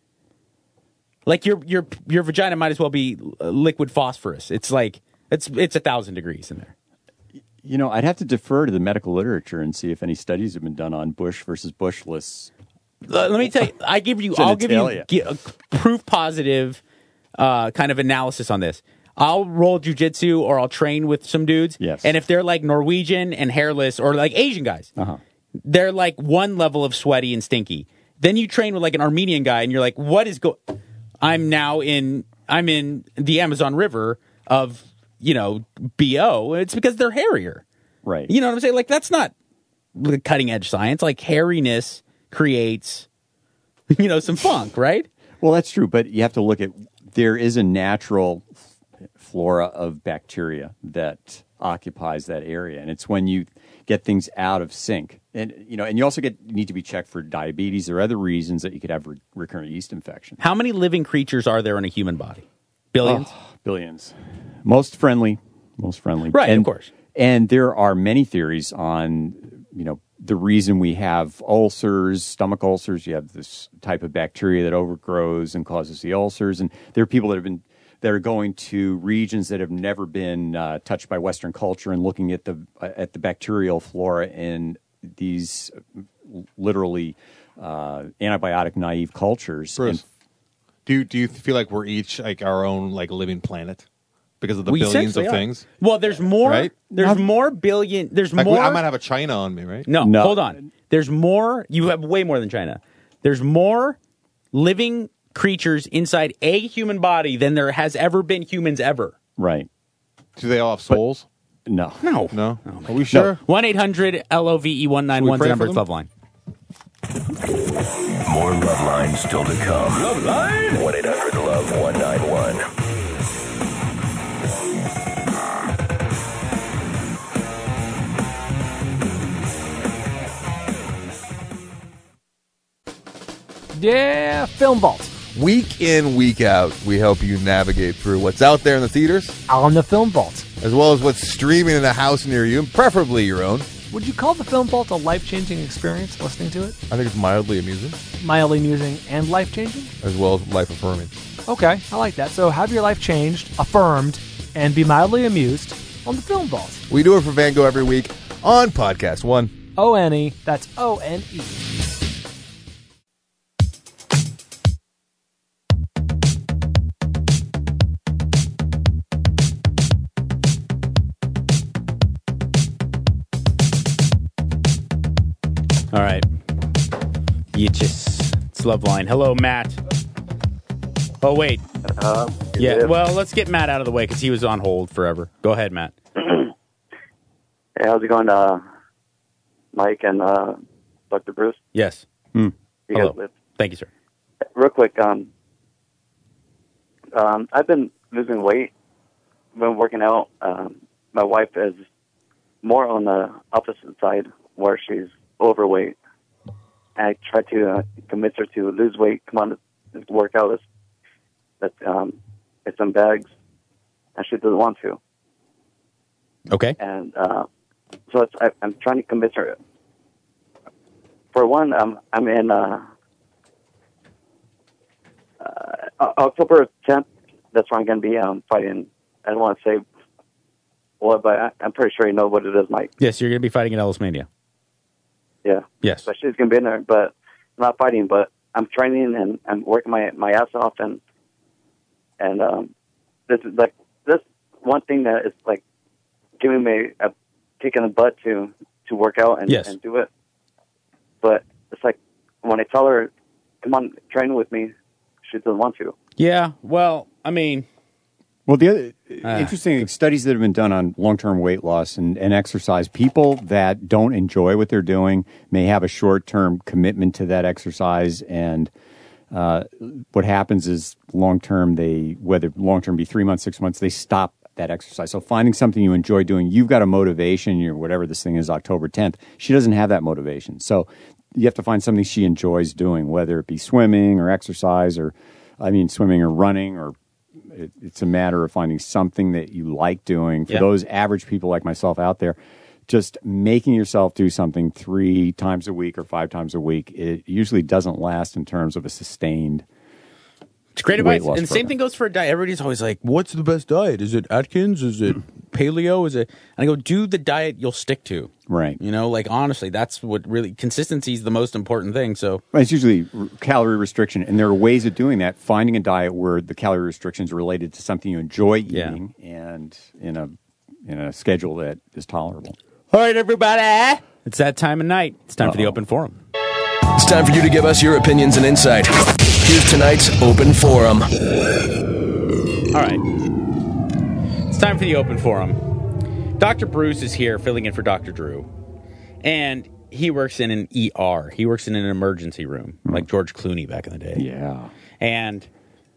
Speaker 5: Like, your vagina might as well be liquid phosphorus. It's like, it's 1,000 degrees in there.
Speaker 7: You know, I'd have to defer to the medical literature and see if any studies have been done on bush versus bushless.
Speaker 5: Let me tell you, I'll give you proof positive kind of analysis on this. I'll roll jujitsu or I'll train with some dudes.
Speaker 7: Yes.
Speaker 5: And if they're like Norwegian and hairless or like Asian guys, they're like one level of sweaty and stinky. Then you train with like an Armenian guy and you're like, what is I'm in the Amazon River of, BO. It's because they're hairier.
Speaker 7: Right.
Speaker 5: You know what I'm saying? Like, that's not cutting edge science. Like, hairiness creates, some funk, right?
Speaker 7: Well, that's true, but you have to look at, there is a natural flora of bacteria that occupies that area, and it's when you get things out of sync. And, and you also need to be checked for diabetes or other reasons that you could have recurrent yeast infection.
Speaker 5: How many living creatures are there in a human body? Billions?
Speaker 7: Billions. Most friendly.
Speaker 5: Right, of course.
Speaker 7: And there are many theories on, the reason we have ulcers, stomach ulcers. You have this type of bacteria that overgrows and causes the ulcers. And there are people that are going to regions that have never been touched by Western culture and looking at the bacterial flora in these literally antibiotic naive cultures.
Speaker 8: Bruce, do you feel like we're each like our own like living planet because of the billions of things?
Speaker 5: Well, there's more.
Speaker 8: Right?
Speaker 5: There's more billion. There's
Speaker 8: like
Speaker 5: more.
Speaker 8: I might have a China on me, right?
Speaker 5: No, hold on. There's more. You have way more than China. There's more living creatures inside a human body than there has ever been humans ever.
Speaker 7: Right.
Speaker 8: Do they all have souls?
Speaker 7: No.
Speaker 8: Are we sure?
Speaker 5: 1-800-LOVE-191's the number. It's Loveline.
Speaker 2: More Loveline still to come. Loveline? 1-800-LOVE-191.
Speaker 14: Yeah, Film Vault.
Speaker 15: Week in, week out, we help you navigate through what's out there in the theaters.
Speaker 14: On the Film Vault.
Speaker 15: As well as what's streaming in a house near you, and preferably your own.
Speaker 14: Would you call the Film Vault a life-changing experience listening to it?
Speaker 15: I think it's mildly amusing.
Speaker 14: Mildly amusing and life-changing?
Speaker 15: As well as life-affirming.
Speaker 14: Okay, I like that. So have your life changed, affirmed, and be mildly amused on the Film Vault.
Speaker 15: We do it for Van Gogh every week on Podcast One.
Speaker 14: O-N-E, that's O-N-E.
Speaker 5: All right. It's Loveline. Hello, Matt. Oh, wait. Yeah, well, let's get Matt out of the way because he was on hold forever. Go ahead, Matt.
Speaker 9: Hey, how's it going, Mike and Dr. Bruce?
Speaker 5: Yes.
Speaker 9: You
Speaker 5: Hello.
Speaker 9: guys live?
Speaker 5: Thank you, sir.
Speaker 9: Real quick, I've been losing weight, been working out. My wife is more on the opposite side where she's overweight. I try to convince her to lose weight, come on to work out. It's some bags, and she doesn't want to.
Speaker 5: Okay.
Speaker 9: And so I'm trying to convince her. For one, I'm in October 10th. That's where I'm going to be fighting. I don't want to say what, but I'm pretty sure you know what it is, Mike.
Speaker 5: Yes, you're going to be fighting at Ellis Mania.
Speaker 9: Yeah.
Speaker 5: Yes.
Speaker 9: But she's going to be in there, but I'm not fighting, but
Speaker 16: I'm training and I'm working my ass off, and this is like this one thing that is like giving me a kick in the butt to work out and do it. But it's like when I tell her, "Come on, train with me," she doesn't want to.
Speaker 5: Yeah, well, I mean...
Speaker 7: Well, the other interesting studies that have been done on long-term weight loss and exercise, people that don't enjoy what they're doing may have a short-term commitment to that exercise, and what happens is long-term, whether long-term be 3 months, 6 months, they stop that exercise. So finding something you enjoy doing, you've got a motivation, whatever this thing is, October 10th, she doesn't have that motivation. So you have to find something she enjoys doing, whether it be swimming or exercise swimming or running, or it's a matter of finding something that you like doing. For those average people like myself out there, just making yourself do something 3 times a week or 5 times a week, it usually doesn't last in terms of a sustained
Speaker 5: It's great advice. And the same thing goes for a diet. Everybody's always like, what's the best diet? Is it Atkins? Is it paleo? And I go, do the diet you'll stick to.
Speaker 7: Right.
Speaker 5: Honestly, that's what really, consistency is the most important thing. So
Speaker 7: it's usually calorie restriction. And there are ways of doing that. Finding a diet where the calorie restriction is related to something you enjoy eating and in a schedule that is tolerable.
Speaker 5: All right, everybody. It's that time of night. It's time for the open forum.
Speaker 2: It's time for you to give us your opinions and insight. Here's tonight's open forum.
Speaker 5: All right. It's time for the open forum. Dr. Bruce is here filling in for Dr. Drew. And he works in an ER. He works in an emergency room, like George Clooney back in the day.
Speaker 7: Yeah.
Speaker 5: And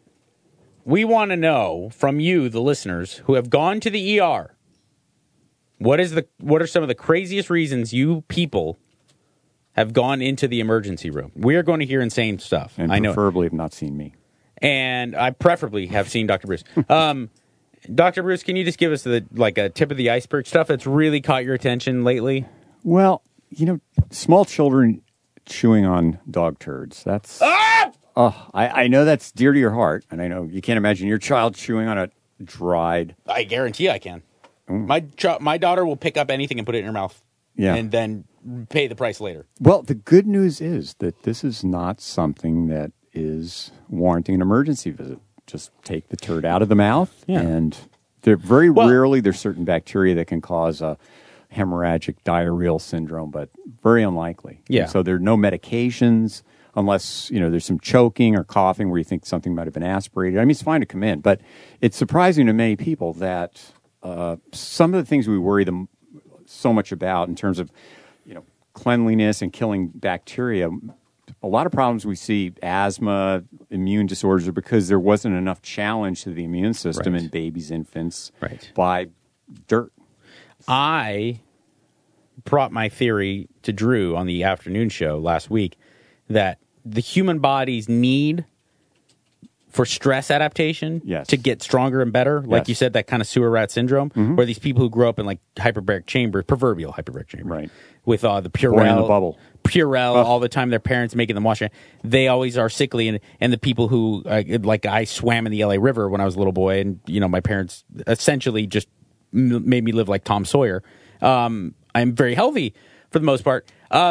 Speaker 5: we want to know from you, the listeners, who have gone to the ER, what are some of the craziest reasons you people have gone into the emergency room? We are going to hear insane stuff.
Speaker 7: And
Speaker 5: I know.
Speaker 7: Preferably have not seen me.
Speaker 5: And I preferably have seen Dr. Bruce. Dr. Bruce, can you just give us a tip of the iceberg stuff that's really caught your attention lately?
Speaker 7: Well, small children chewing on dog turds. That's... I know that's dear to your heart, and I know you can't imagine your child chewing on a dried...
Speaker 5: I guarantee I can. My daughter will pick up anything and put it in her mouth.
Speaker 7: Yeah.
Speaker 5: And then pay the price later.
Speaker 7: Well, the good news is that this is not something that is warranting an emergency visit. Just take the turd out of the mouth, and rarely there's certain bacteria that can cause a hemorrhagic diarrheal syndrome, but very unlikely.
Speaker 5: Yeah.
Speaker 7: And so there are no medications unless there's some choking or coughing where you think something might have been aspirated. I mean, it's fine to come in, but it's surprising to many people that some of the things we worry them so much about in terms of cleanliness and killing bacteria, a lot of problems we see, asthma, immune disorders, are because there wasn't enough challenge to the immune system in babies, infants, by dirt.
Speaker 5: I brought my theory to Drew on the afternoon show last week that the human body's need for stress adaptation to get stronger and better, like you said, that kind of sewer rat syndrome, where these people who grow up in like hyperbaric chambers, proverbial hyperbaric chambers, with the Purell all the time, their parents making them wash it, they always are sickly. And the people who, I swam in the LA River when I was a little boy, and my parents essentially just made me live like Tom Sawyer. I'm very healthy for the most part.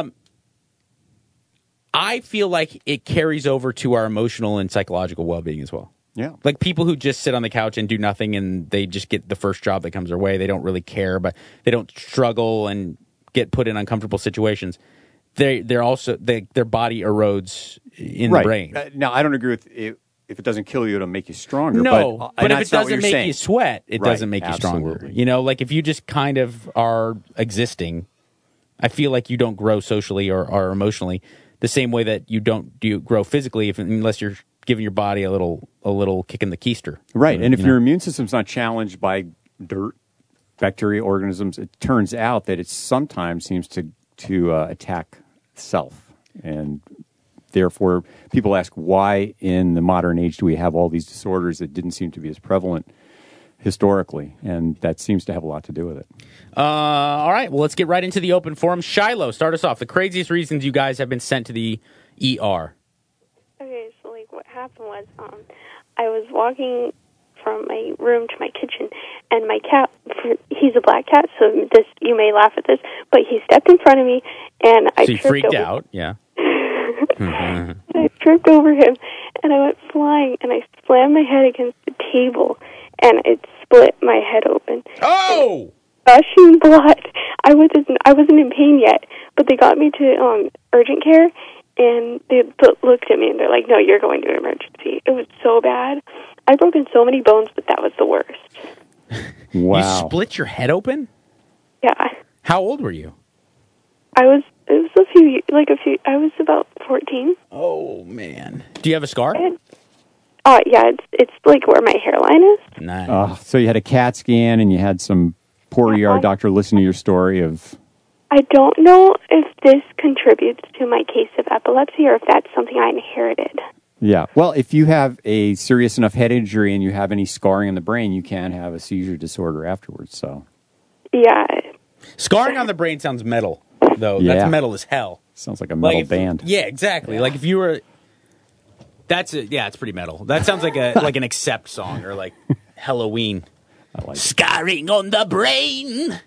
Speaker 5: I feel like it carries over to our emotional and psychological well-being as well.
Speaker 7: Yeah.
Speaker 5: Like people who just sit on the couch and do nothing and they just get the first job that comes their way. They don't really care, but they don't struggle and get put in uncomfortable situations. They're also their body erodes in the brain.
Speaker 7: Now, I don't agree with if it doesn't kill you, it'll make you stronger.
Speaker 5: No, but if it doesn't make you sweat, it doesn't make you stronger. Like if you just kind of are existing, I feel like you don't grow socially or emotionally the same way that you grow physically unless you're giving your body a little kick in the keister.
Speaker 7: Right, and if your immune system's not challenged by dirt, bacteria, organisms, it turns out that it sometimes seems to attack self. And therefore, people ask, why in the modern age do we have all these disorders that didn't seem to be as prevalent historically? And that seems to have a lot to do with it.
Speaker 5: All right, well, let's get right into the open forum. Shiloh, start us off. The craziest reasons you guys have been sent to the ER.
Speaker 17: Okay, so what happened was I was walking from my room to my kitchen, and my cat, he's a black cat, so you may laugh at this, but he stepped in front of me, and I
Speaker 5: tripped freaked out, yeah.
Speaker 17: I tripped tripped over him, and I went flying, and I slammed my head against the table, and it split my head open.
Speaker 5: Oh!
Speaker 17: Gushing blood. I wasn't in pain yet, but they got me to urgent care, and they looked at me, and they're like, no, you're going to emergency. It was so bad. I've broken so many bones, but that was the worst.
Speaker 5: Wow. You split your head open?
Speaker 17: Yeah.
Speaker 5: How old were you?
Speaker 17: I was about 14.
Speaker 5: Oh, man. Do you have a scar?
Speaker 17: Yeah, it's like where my hairline is.
Speaker 5: Nice.
Speaker 7: So you had a CAT scan and you had some poor ER doctor listen to your story of...
Speaker 17: I don't know if this contributes to my case of epilepsy or if that's something I inherited.
Speaker 7: Yeah. Well, if you have a serious enough head injury and you have any scarring in the brain, you can have a seizure disorder afterwards, so...
Speaker 17: Yeah.
Speaker 5: Scarring on the brain sounds metal, though.
Speaker 7: Yeah.
Speaker 5: That's metal as hell.
Speaker 7: Sounds like a metal band.
Speaker 5: Yeah, exactly. Yeah. Like if you were... it's pretty metal. That sounds like an Accept song or like Halloween.
Speaker 7: I like
Speaker 5: Scarring on the brain.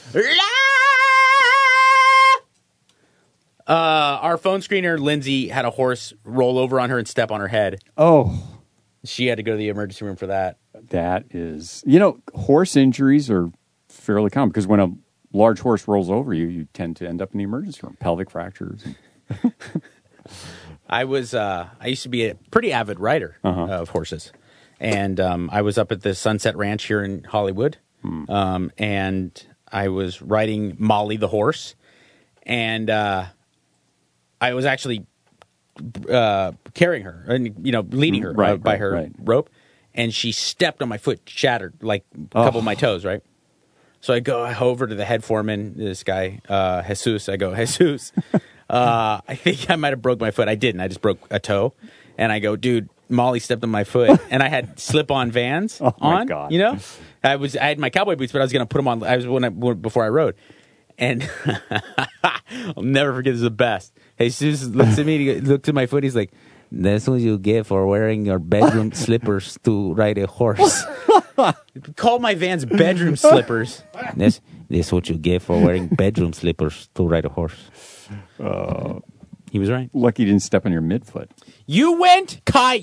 Speaker 5: Our phone screener, Lindsay, had a horse roll over on her and step on her head.
Speaker 7: Oh.
Speaker 5: She had to go to the emergency room for that.
Speaker 7: That is... horse injuries are fairly common because when a large horse rolls over you, you tend to end up in the emergency room. Pelvic fractures.
Speaker 5: I used to be a pretty avid rider of horses. And I was up at the Sunset Ranch here in Hollywood. And I was riding Molly the horse. And I was actually carrying her and, leading her by her rope. And she stepped on my foot, shattered like a couple of my toes, right? So I go over to the head foreman, this guy, Jesus. I go, Jesus, I think I might have broke my foot. I didn't. I just broke a toe. And I go, dude, Molly stepped on my foot. And I had slip-on Vans on.
Speaker 7: My God.
Speaker 5: I had my cowboy boots, but I was going to put them on before I rode. And I'll never forget, this is the best. Jesus looks at me, he looks at my foot, he's like, that's what you get for wearing your bedroom slippers to ride a horse. Call my Vans bedroom slippers. That's what you get for wearing bedroom slippers to ride a horse. He was right.
Speaker 7: Lucky you didn't step on your midfoot.
Speaker 5: You went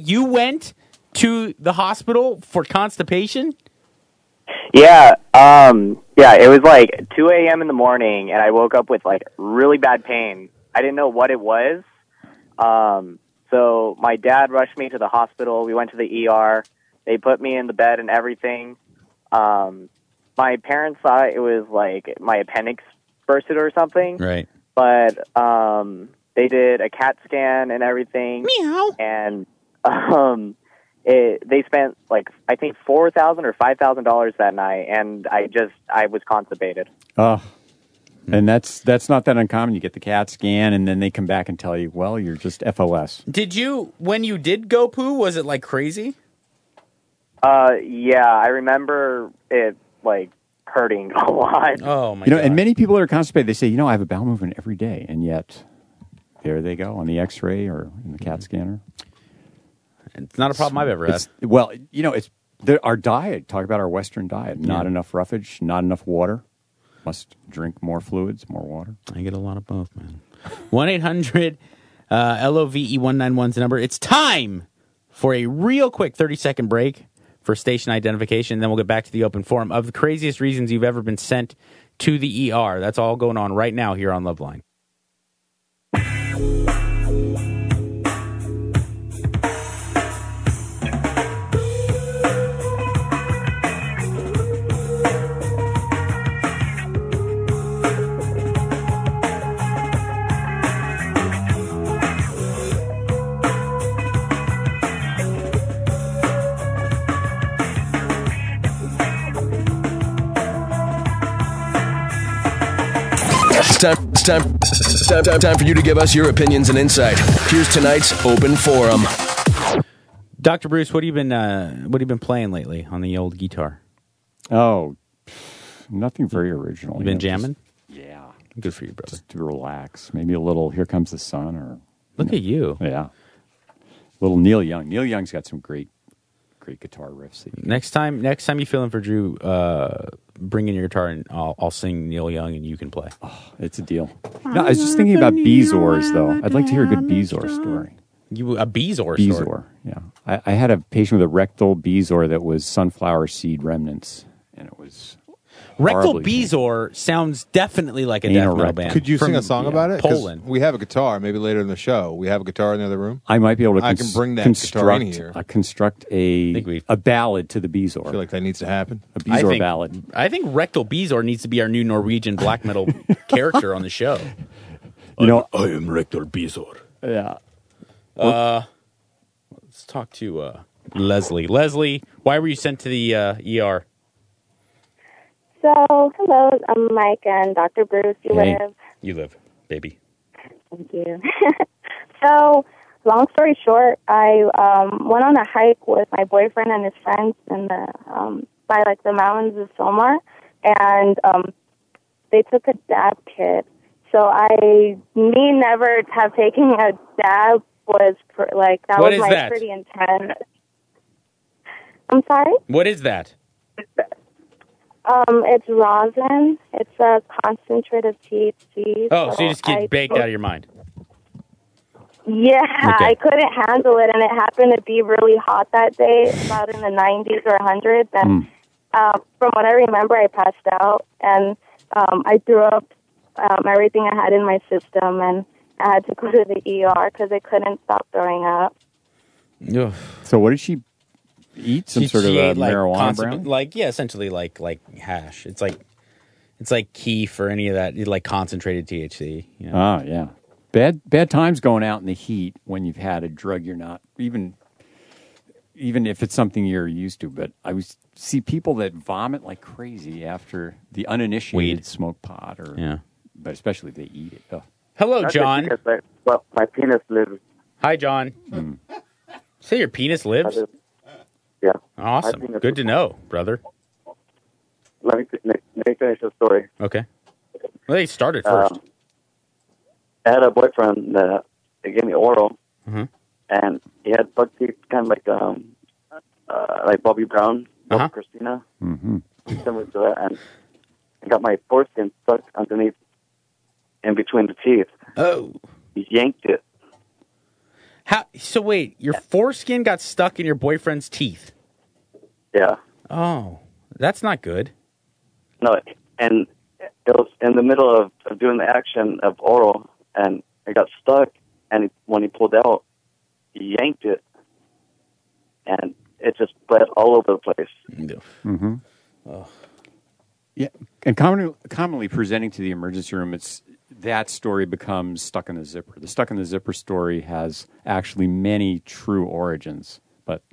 Speaker 5: to the hospital for constipation?
Speaker 11: Yeah, it was like 2 a.m. in the morning, and I woke up with like really bad pain. I didn't know what it was. So my dad rushed me to the hospital. We went to the ER. They put me in the bed and everything. My parents thought it was like my appendix bursted or something.
Speaker 5: Right.
Speaker 11: But they did a CAT scan and everything.
Speaker 5: Meow.
Speaker 11: And they spent like I think $4,000 or $5,000 that night, and I was constipated.
Speaker 7: And that's not that uncommon. You get the CAT scan, and then they come back and tell you, well, you're just FOS.
Speaker 5: When you did go poo, was it like crazy?
Speaker 11: Yeah, I remember it like hurting a lot.
Speaker 5: Oh my God.
Speaker 7: And many people that are constipated, they say, I have a bowel movement every day, and yet there they go on the X-ray or in the CAT scanner.
Speaker 5: It's not a problem I've ever had.
Speaker 7: Well, it's our diet. Talk about our Western diet. Not enough roughage, not enough water. Must drink more fluids, more water.
Speaker 5: I get a lot of both, man. 1-800-LOVE-191 is the number. It's time for a real quick 30-second break for station identification. Then we'll get back to the open forum of the craziest reasons you've ever been sent to the ER. That's all going on right now here on Loveline.
Speaker 2: It's time for you to give us your opinions and insight. Here's tonight's open forum.
Speaker 5: Dr. Bruce, what have you been playing lately on the old guitar?
Speaker 7: Oh, nothing very original.
Speaker 5: You been jamming?
Speaker 7: Yeah.
Speaker 5: Good for you, brother.
Speaker 7: Just to relax. Maybe a little Here Comes the Sun or...
Speaker 5: Look at you.
Speaker 7: Yeah. A little Neil Young. Neil Young's got some great guitar riffs.
Speaker 5: Next time you fill in for Drew, bring in your guitar and I'll sing Neil Young and you can play.
Speaker 7: Oh, it's a deal. No, I was just thinking about Bezos, though. I'd like to hear a good Bezos story.
Speaker 5: A Bezoar.
Speaker 7: Bezoar, yeah. I had a patient with a rectal Bezoar that was sunflower seed remnants, and it was
Speaker 5: Rectal Bezoar sounds definitely like a death metal band.
Speaker 8: Could you sing a song about it? 'Cause
Speaker 5: Poland.
Speaker 8: we have a guitar. Maybe later in the show, we have a guitar in the other room.
Speaker 7: I might be able to.
Speaker 8: I can bring that guitar in here.
Speaker 7: Construct a ballad to the Bezoar.
Speaker 8: I feel like that needs to happen.
Speaker 7: A Bezoar ballad.
Speaker 5: I think Rectal Bezoar needs to be our new Norwegian black metal character on the show.
Speaker 7: You know,
Speaker 2: I am Rectal Bezoar.
Speaker 7: Yeah.
Speaker 5: Let's talk to Leslie. Leslie, why were you sent to the ER?
Speaker 18: So, hello, I'm Mike and Dr. Bruce.
Speaker 5: You live, baby.
Speaker 18: Thank you. So, long story short, I went on a hike with my boyfriend and his friends in the by like the mountains of Somar, and they took a dab kit. So me never have taken a dab was that
Speaker 5: What
Speaker 18: was
Speaker 5: is
Speaker 18: my
Speaker 5: that?
Speaker 18: pretty intense. I'm sorry?
Speaker 5: What is that?
Speaker 18: It's rosin. It's a concentrate of THC.
Speaker 5: Oh, so you just get baked out of your mind.
Speaker 18: Yeah,
Speaker 5: Okay.
Speaker 18: I couldn't handle it, and it happened to be really hot that day, about in the 90s or 100s. And from what I remember, I passed out, and I threw up everything I had in my system, and I had to go to the ER because I couldn't stop throwing up.
Speaker 7: So what did she eat? Some sort of
Speaker 5: She ate,
Speaker 7: marijuana brown?
Speaker 5: Essentially like hash. It's like keef or any of that, like concentrated THC. You know?
Speaker 7: Oh, yeah. Bad times going out in the heat when you've had a drug you're not, even if it's something you're used to. But I see people that vomit like crazy after the uninitiated smoke pot, but especially if they eat it. Ugh.
Speaker 5: Hello, John.
Speaker 16: My penis lives.
Speaker 5: Hi, John. Say your penis lives?
Speaker 16: Yeah.
Speaker 5: Awesome. Good to know, brother.
Speaker 16: Let me finish the story.
Speaker 5: Okay. Well, they started first.
Speaker 16: I had a boyfriend that gave me oral,
Speaker 5: Mm-hmm.
Speaker 16: and he had buck teeth, kind of like Bobby Brown, Bobby Christina, similar to that, and I got my foreskin stuck underneath, in between the teeth.
Speaker 5: Oh.
Speaker 16: He yanked it.
Speaker 5: How? So wait, your foreskin got stuck in your boyfriend's teeth?
Speaker 16: Yeah.
Speaker 5: Oh, that's not good.
Speaker 16: No, and it was in the middle of doing the action of oral, and it got stuck, and when he pulled out, he yanked it, and it just bled all over the place.
Speaker 7: Mm-hmm.
Speaker 5: Oh.
Speaker 7: Yeah, and commonly presenting to the emergency room, that story becomes stuck in the zipper. The stuck in the zipper story has actually many true origins, but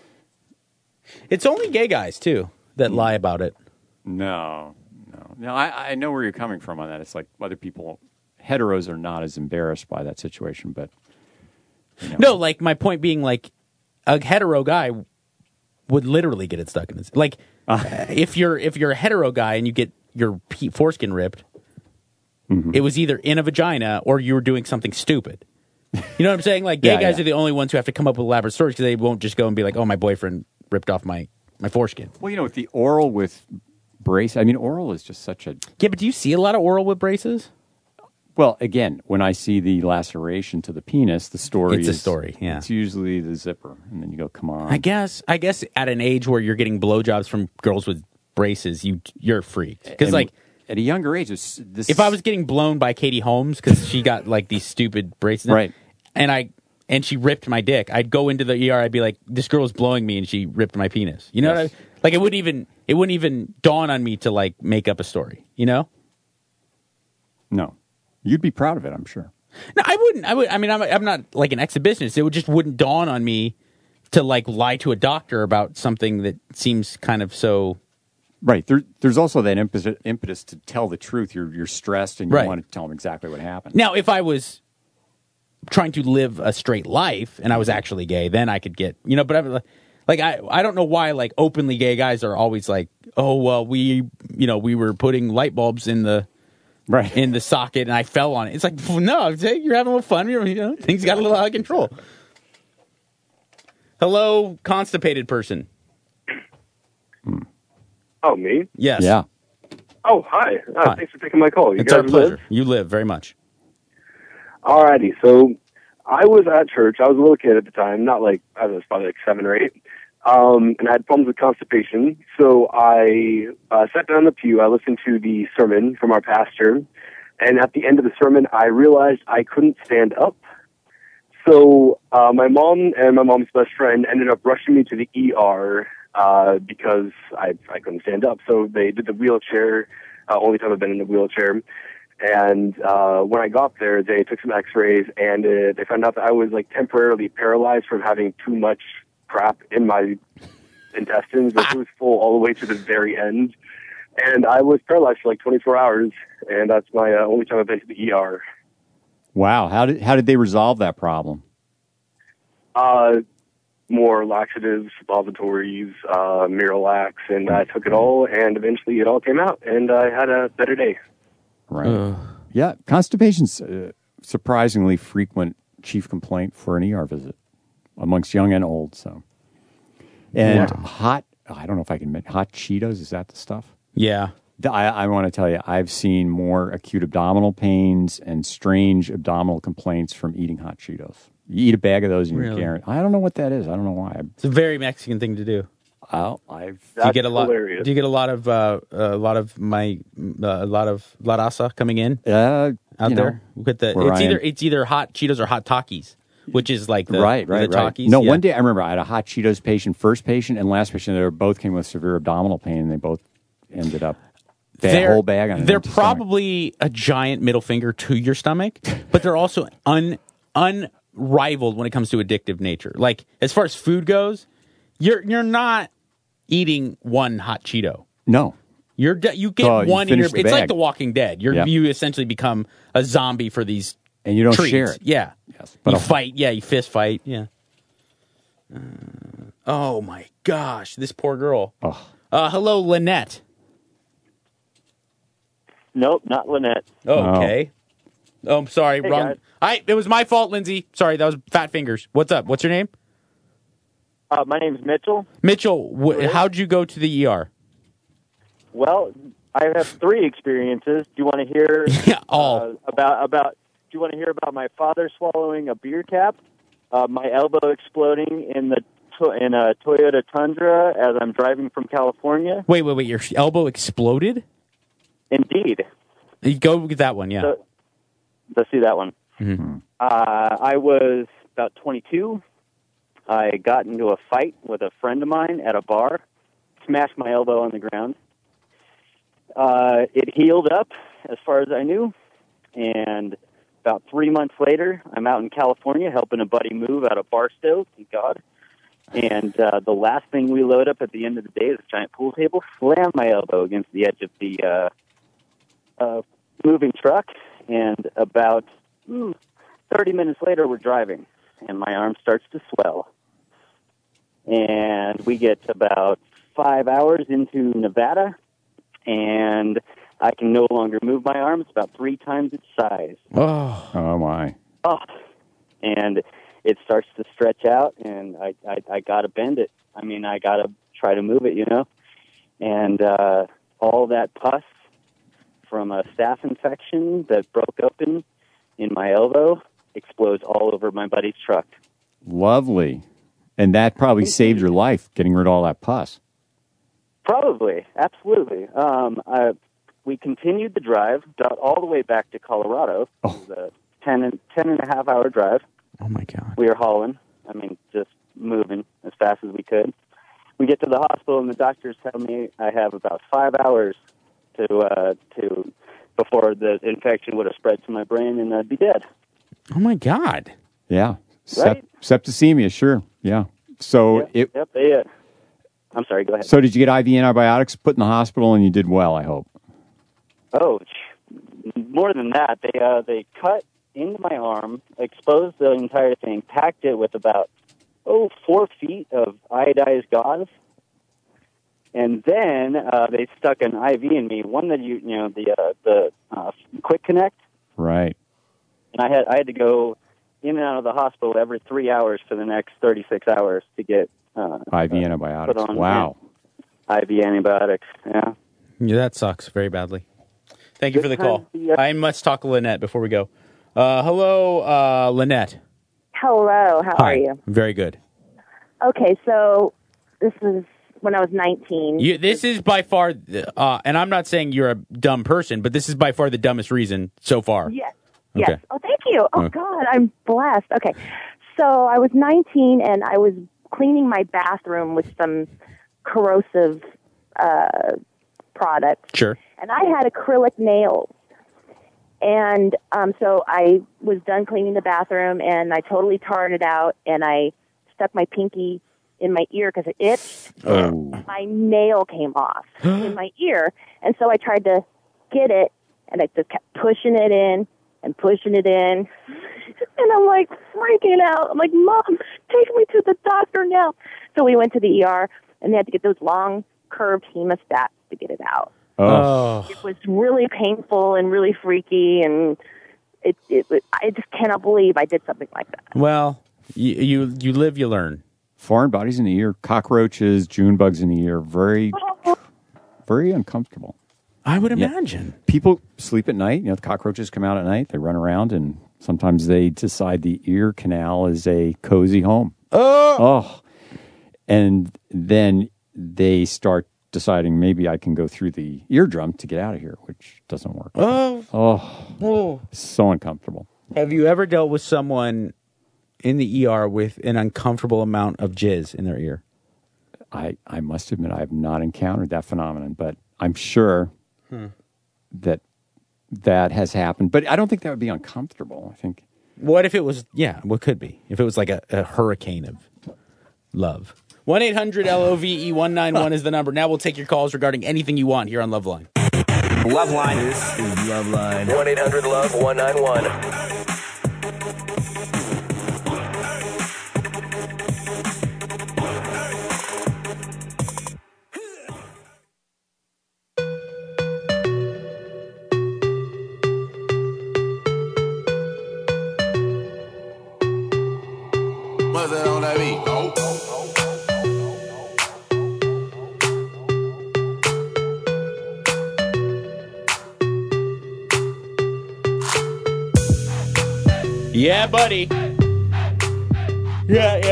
Speaker 5: it's only gay guys too that lie about it.
Speaker 7: No. I know where you're coming from on that. It's like other people, heteros are not as embarrassed by that situation, but
Speaker 5: no, like my point being, like a hetero guy would literally get it stuck in his if you're a hetero guy and you get your foreskin ripped, it was either in a vagina or you were doing something stupid. You know what I'm saying? Like gay guys are the only ones who have to come up with elaborate stories because they won't just go and be like, "Oh, my boyfriend ripped off my foreskin."
Speaker 7: Well, with the oral with brace, I mean, oral is just such a
Speaker 5: but do you see a lot of oral with braces?
Speaker 7: Well, again, when I see the laceration to the penis, the story
Speaker 5: It's a story, yeah.
Speaker 7: It's usually the zipper, and then you go, "Come on."
Speaker 5: I guess at an age where you're getting blowjobs from girls with braces, you're freaked because like
Speaker 7: at a younger age,
Speaker 5: if I was getting blown by Katie Holmes because she got like these stupid braces,
Speaker 7: right?
Speaker 5: And she ripped my dick, I'd go into the ER. I'd be like, "This girl's blowing me, and she ripped my penis." You know what I mean? Like it wouldn't even dawn on me to like make up a story. You know?
Speaker 7: No. You'd be proud of it, I'm sure.
Speaker 5: No, I wouldn't. I mean, I'm not like an exhibitionist. It just wouldn't dawn on me to like lie to a doctor about something that seems kind of so.
Speaker 7: Right. There's also that impetus to tell the truth. You're stressed and you want to tell them exactly what happened.
Speaker 5: Now, if I was trying to live a straight life and I was actually gay, then I could get, but I don't know why like openly gay guys are always like, "Oh, well, we were putting light bulbs in the socket and I fell on it." It's like, no, you're having a little fun. Things got a little out of control. Hello, constipated person.
Speaker 19: Oh, me?
Speaker 5: Yes.
Speaker 7: Yeah.
Speaker 19: Oh, hi. Thanks for taking my call. You
Speaker 5: It's
Speaker 19: guys
Speaker 5: our pleasure.
Speaker 19: live?
Speaker 5: You live very much.
Speaker 19: Alrighty. So I was at church. I was a little kid at the time, not like, I was probably like 7 or 8. And I had problems with constipation. So I sat down in the pew. I listened to the sermon from our pastor. And at the end of the sermon, I realized I couldn't stand up. So my mom and my mom's best friend ended up rushing me to the ER because I couldn't stand up. So they did the wheelchair, only time I've been in the wheelchair. And when I got there, they took some x-rays, and they found out that I was like temporarily paralyzed from having too much crap in my intestines. Like, it was full all the way to the very end. And I was paralyzed for like 24 hours, and that's my only time I've been to the ER.
Speaker 7: Wow. How did they resolve that problem?
Speaker 19: More laxatives, suppositories, Miralax, and I took it all, and eventually it all came out, and I had a better day.
Speaker 7: Right. Yeah, constipation's a surprisingly frequent chief complaint for an ER visit amongst young and old. So, and I don't know if I can mention hot Cheetos. Is that the stuff?
Speaker 5: Yeah.
Speaker 7: I want to tell you, I've seen more acute abdominal pains and strange abdominal complaints from eating hot Cheetos. You eat a bag of those and you're guaranteed. I don't know what that is. I don't know why.
Speaker 5: It's a very Mexican thing to do.
Speaker 7: Oh,
Speaker 5: do you get a lot? Do you get a lot of La Raza coming in out there with the? It's either hot Cheetos or hot Takis, which is like the
Speaker 7: right.
Speaker 5: Takis.
Speaker 7: No, one day I remember I had a hot Cheetos patient, first patient and last patient. They both came with severe abdominal pain, and they both ended up. They had a whole bag on.
Speaker 5: They're probably a giant middle finger to your stomach, but they're also unrivaled when it comes to addictive nature. Like as far as food goes, you're not eating one hot Cheeto.
Speaker 7: No.
Speaker 5: You get one in your... It's like The Walking Dead. You essentially become a zombie for these
Speaker 7: and you don't
Speaker 5: treats.
Speaker 7: share it.
Speaker 5: Yeah.
Speaker 7: Yes.
Speaker 5: But you fight. Yeah, you fist fight. Yeah. Oh, my gosh. This poor girl.
Speaker 7: Oh.
Speaker 5: Hello, Lynette.
Speaker 20: Nope, not Lynette.
Speaker 5: Okay. Oh, I'm sorry.
Speaker 20: Hey,
Speaker 5: wrong. It was my fault, Lindsay. Sorry, that was Fat Fingers. What's up? What's your name?
Speaker 20: My name's Mitchell.
Speaker 5: Mitchell, how'd you go to the ER?
Speaker 20: Well, I have 3 experiences. Do you want to hear about? Do you want to hear about my father swallowing a beer cap, my elbow exploding in a Toyota Tundra as I'm driving from California?
Speaker 5: Wait! Your elbow exploded?
Speaker 20: Indeed.
Speaker 5: You go with that one, yeah.
Speaker 20: So, let's do that one.
Speaker 5: Mm-hmm.
Speaker 20: I was about 22. I got into a fight with a friend of mine at a bar, smashed my elbow on the ground. It healed up, as far as I knew, and about 3 months later, I'm out in California helping a buddy move out of Barstow, thank God. And the last thing we load up at the end of the day is a giant pool table, slammed my elbow against the edge of the moving truck, and about 30 minutes later, we're driving, and my arm starts to swell. And we get about 5 hours into Nevada, and I can no longer move my arm. It's about 3 times its size.
Speaker 7: Oh my.
Speaker 20: Oh, and it starts to stretch out, and I got to bend it. I mean, I got to try to move it, you know? And all that pus from a staph infection that broke open in my elbow explodes all over my buddy's truck.
Speaker 7: Lovely. And that probably saved your life, getting rid of all that pus.
Speaker 20: Probably, absolutely. We continued the drive, got all the way back to Colorado. It was a 10 and a half hour drive.
Speaker 5: Oh, my God.
Speaker 20: We were hauling. I mean, just moving as fast as we could. We get to the hospital, and the doctors tell me I have about 5 hours to before the infection would have spread to my brain, and I'd be dead.
Speaker 5: Oh, my God.
Speaker 7: Yeah.
Speaker 20: Right?
Speaker 7: Septicemia, sure. Yeah. So
Speaker 20: I'm sorry, go ahead.
Speaker 7: So did you get IV antibiotics put in the hospital, and you did well, I hope?
Speaker 20: Oh, more than that. They cut into my arm, exposed the entire thing, packed it with about 4 feet of iodized gauze, and then they stuck an IV in me, one that the Quick Connect.
Speaker 7: Right.
Speaker 20: And I had to go in and out of the hospital every 3 hours for the next 36 hours to get
Speaker 7: IV antibiotics.
Speaker 20: Put on
Speaker 7: Wow.
Speaker 20: IV antibiotics. Yeah.
Speaker 5: Yeah, that sucks very badly. Thank you for the call. I must talk to Lynette before we go. Hello, Lynette.
Speaker 4: Hello, how
Speaker 5: Hi.
Speaker 4: are you?
Speaker 5: Very good.
Speaker 4: Okay, so this was when I was 19.
Speaker 5: This is by far, and I'm not saying you're a dumb person, but this is by far the dumbest reason so far.
Speaker 4: Yes.
Speaker 5: Okay.
Speaker 4: Yes. Oh, thank you. Oh,
Speaker 5: Okay.
Speaker 4: God, I'm blessed. Okay. So I was 19, and I was cleaning my bathroom with some corrosive product.
Speaker 5: Sure.
Speaker 4: And I had acrylic nails. And so I was done cleaning the bathroom, and I totally tarred it out, and I stuck my pinky in my ear because it itched.
Speaker 5: Oh.
Speaker 4: My nail came off in my ear. And so I tried to get it, and I just kept pushing it in and pushing it in. And I'm like freaking out. I'm like, Mom, take me to the doctor now. So we went to the ER, and they had to get those long curved hemostats to get it out.
Speaker 5: Oh.
Speaker 4: It was really painful and really freaky, and I just cannot believe I did something like that.
Speaker 5: Well, you live, you learn.
Speaker 7: Foreign bodies in the ear, cockroaches, June bugs in the ear, very, very uncomfortable.
Speaker 5: I would imagine.
Speaker 7: People sleep at night. The cockroaches come out at night. They run around, and sometimes they decide the ear canal is a cozy home. Oh. And then they start deciding maybe I can go through the eardrum to get out of here, which doesn't work.
Speaker 5: Oh.
Speaker 7: So uncomfortable.
Speaker 5: Have you ever dealt with someone in the ER with an uncomfortable amount of jizz in their ear?
Speaker 7: I must admit I have not encountered that phenomenon, but I'm sure that has happened. But I don't think that would be uncomfortable. I think.
Speaker 5: What if it was, what could be? If it was like a hurricane of love. 1-800-LOVE-191 is the number. Now we'll take your calls regarding anything you want here on Loveline.
Speaker 2: Loveline. This is Loveline. 1-800-LOVE-191.
Speaker 6: What's that on that beat?
Speaker 5: Yeah, buddy. Yeah.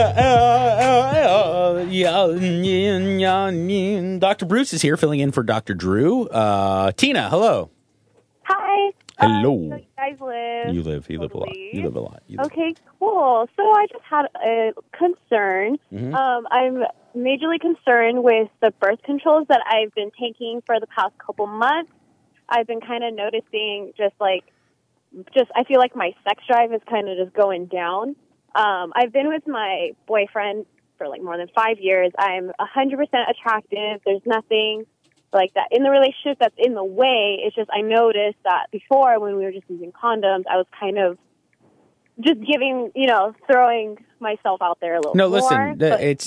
Speaker 5: Dr. Bruce is here filling in for Dr. Drew. Tina, hello.
Speaker 18: Hi.
Speaker 5: Hello.
Speaker 18: So you guys live.
Speaker 5: You live a lot. You live a lot.
Speaker 18: Okay, cool. So I just had a concern.
Speaker 5: Mhm.
Speaker 18: I'm majorly concerned with the birth controls that I've been taking for the past couple months. I've been kind of noticing I feel like my sex drive is kind of just going down. I've been with my boyfriend for like more than 5 years. I'm 100% attractive. There's nothing like that in the relationship that's in the way. It's just I noticed that before when we were just using condoms, I was kind of just throwing myself out there a little more.
Speaker 5: No, listen,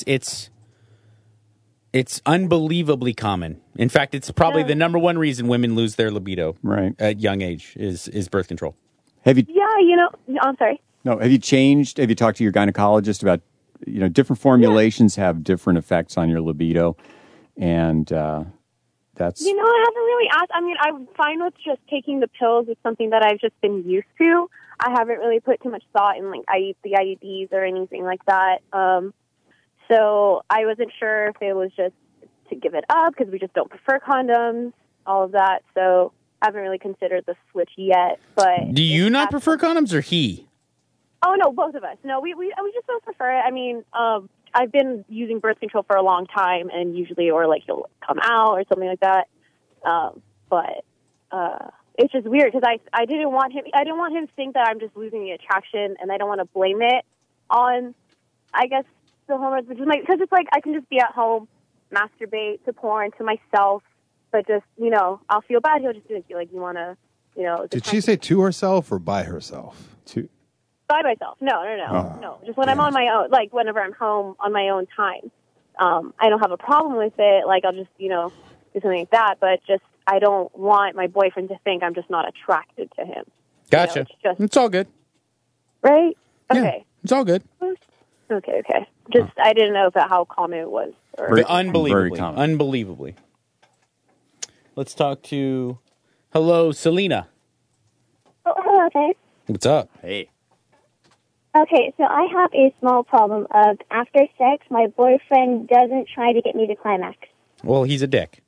Speaker 5: it's unbelievably common. In fact, it's probably the number one reason women lose their libido at young age is birth control.
Speaker 7: Have you?
Speaker 18: Yeah, I'm sorry.
Speaker 7: No. Have you changed? Have you talked to your gynecologist about different formulations have different effects on your libido, and that's.
Speaker 18: I haven't really asked. I mean, I'm fine with just taking the pills. It's something that I've just been used to. I haven't really put too much thought in the IUDs or anything like that. So I wasn't sure if it was just to give it up because we just don't prefer condoms, all of that. So I haven't really considered the switch yet. But
Speaker 5: do you not prefer condoms or he?
Speaker 18: Oh no, both of us. No, we just don't prefer it. I mean, I've been using birth control for a long time, and usually, or like he'll come out or something like that. But it's just weird because I didn't want him. I didn't want him to think that I'm just losing the attraction, and I don't want to blame it on, I guess, the hormones, because it's like I can just be at home, masturbate to porn to myself, but just I'll feel bad. He'll just be like, you want to,
Speaker 8: Did she say to herself or by herself?
Speaker 18: By myself. No. Just when I'm on my own, like whenever I'm home on my own time. I don't have a problem with it. Like I'll just, do something like that. But just, I don't want my boyfriend to think I'm just not attracted to him.
Speaker 5: Gotcha. It's all good.
Speaker 18: Right? Okay.
Speaker 5: Yeah, it's all good.
Speaker 18: Okay. Just, I didn't know how common it was.
Speaker 5: Unbelievably. Let's talk to, hello, Selena.
Speaker 18: Oh, hello, okay.
Speaker 5: What's up?
Speaker 7: Hey.
Speaker 18: Okay, so I have a small problem of after sex, my boyfriend doesn't try to get me to climax.
Speaker 5: Well, he's a dick.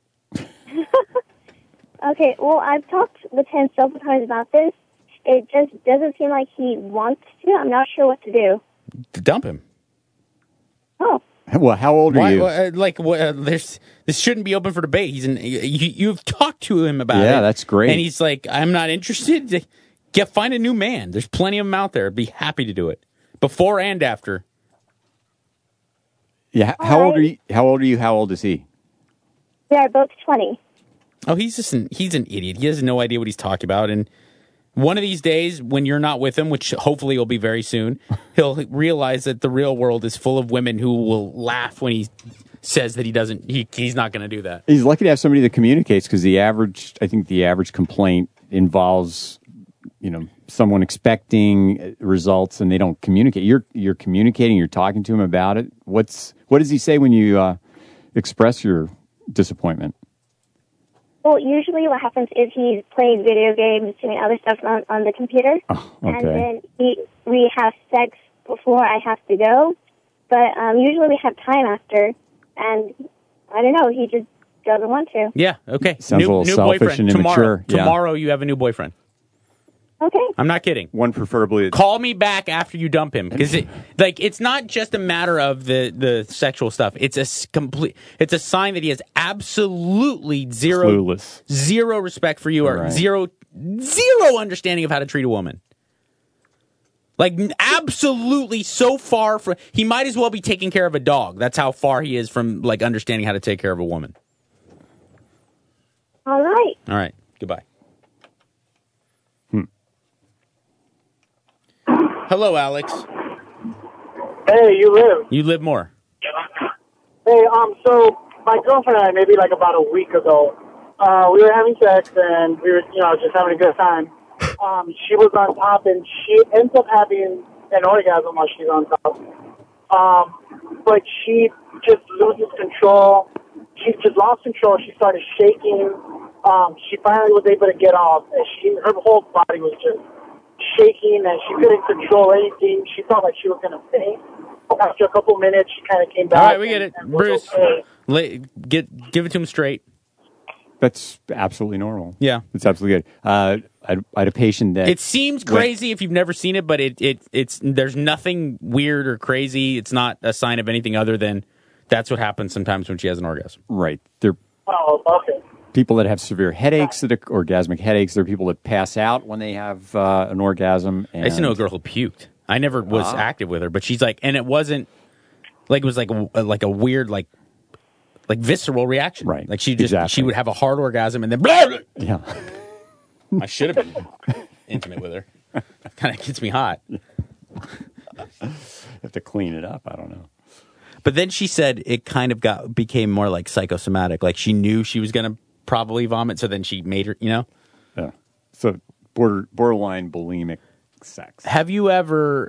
Speaker 18: Okay, well, I've talked with him several times about this. It just doesn't seem like he wants to. I'm not sure what to do.
Speaker 5: Dump him.
Speaker 18: Oh.
Speaker 7: Well, how old are you?
Speaker 5: This shouldn't be open for debate. You've talked to him about it.
Speaker 7: Yeah, that's great.
Speaker 5: And he's like, I'm not interested. Find a new man. There's plenty of them out there. I'd be happy to do it. Before and after.
Speaker 7: Yeah. How old are you? How old are you? How old is he?
Speaker 18: We are both 20.
Speaker 5: Oh, he's an idiot. He has no idea what he's talking about. And one of these days, when you're not with him, which hopefully will be very soon, he'll realize that the real world is full of women who will laugh when he says that he's not going to do that.
Speaker 7: He's lucky to have somebody that communicates, because I think the average complaint involves, someone expecting results and they don't communicate. You're communicating. You're talking to him about it. What does he say when you express your disappointment?
Speaker 18: Well, usually what happens is he's playing video games, doing other stuff on the computer.
Speaker 7: Oh, okay.
Speaker 18: And then we have sex before I have to go. But usually we have time after. And I don't know, he just doesn't want to.
Speaker 5: Yeah, okay.
Speaker 7: Sounds a little selfish
Speaker 5: boyfriend.
Speaker 7: and immature.
Speaker 5: Tomorrow you have a new boyfriend.
Speaker 18: Okay.
Speaker 5: I'm not kidding.
Speaker 7: One preferably.
Speaker 5: Call me back after you dump him, because it's not just a matter of the sexual stuff. It's a sign that he has absolutely zero respect for you, or zero understanding of how to treat a woman. Like, absolutely so far from, he might as well be taking care of a dog. That's how far he is from understanding how to take care of a woman.
Speaker 18: All right.
Speaker 5: Goodbye. Hello, Alex.
Speaker 21: Hey, you live
Speaker 5: more.
Speaker 21: Hey, so my girlfriend and I, maybe about a week ago, we were having sex and we were, just having a good time. She was on top and she ends up having an orgasm while she's on top. But she just loses control. She just lost control. She started shaking. She finally was able to get off. And her whole body was just shaking, and she couldn't control anything. She felt like she was going to faint. After a couple minutes, she kind of came back.
Speaker 5: All right, we get it. Bruce, give it to him straight.
Speaker 7: That's absolutely normal.
Speaker 5: Yeah.
Speaker 7: It's absolutely good. I had a patient that...
Speaker 5: It seems crazy if you've never seen it, but it's there's nothing weird or crazy. It's not a sign of anything other than that's what happens sometimes when she has an orgasm.
Speaker 7: Right. They're people that have severe headaches, orgasmic headaches. There are people that pass out when they have an orgasm. And...
Speaker 5: I used to know a girl who puked. I never was active with her, but she's like, and it wasn't like, it was like a weird like visceral reaction.
Speaker 7: Right.
Speaker 5: Like she would have a hard orgasm and then blah, blah.
Speaker 7: Yeah.
Speaker 5: I should have been intimate with her. Kind of gets me hot.
Speaker 7: Have to clean it up. I don't know.
Speaker 5: But then she said it kind of became more like psychosomatic. Like she knew she was going to probably vomit, so then she made her,
Speaker 7: Yeah. So borderline bulimic sex.
Speaker 5: Have you ever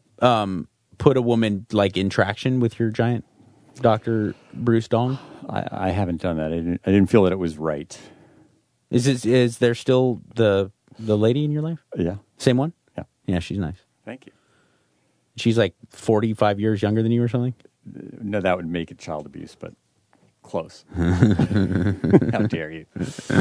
Speaker 5: put a woman in traction with your giant, Dr. Bruce Dong?
Speaker 7: I haven't done that. I didn't feel that it was right.
Speaker 5: Is there still the lady in your life?
Speaker 7: Yeah.
Speaker 5: Same one?
Speaker 7: Yeah.
Speaker 5: Yeah, she's nice.
Speaker 7: Thank you.
Speaker 5: She's 45 years younger than you or something?
Speaker 7: No, that would make it child abuse, but close. How dare you?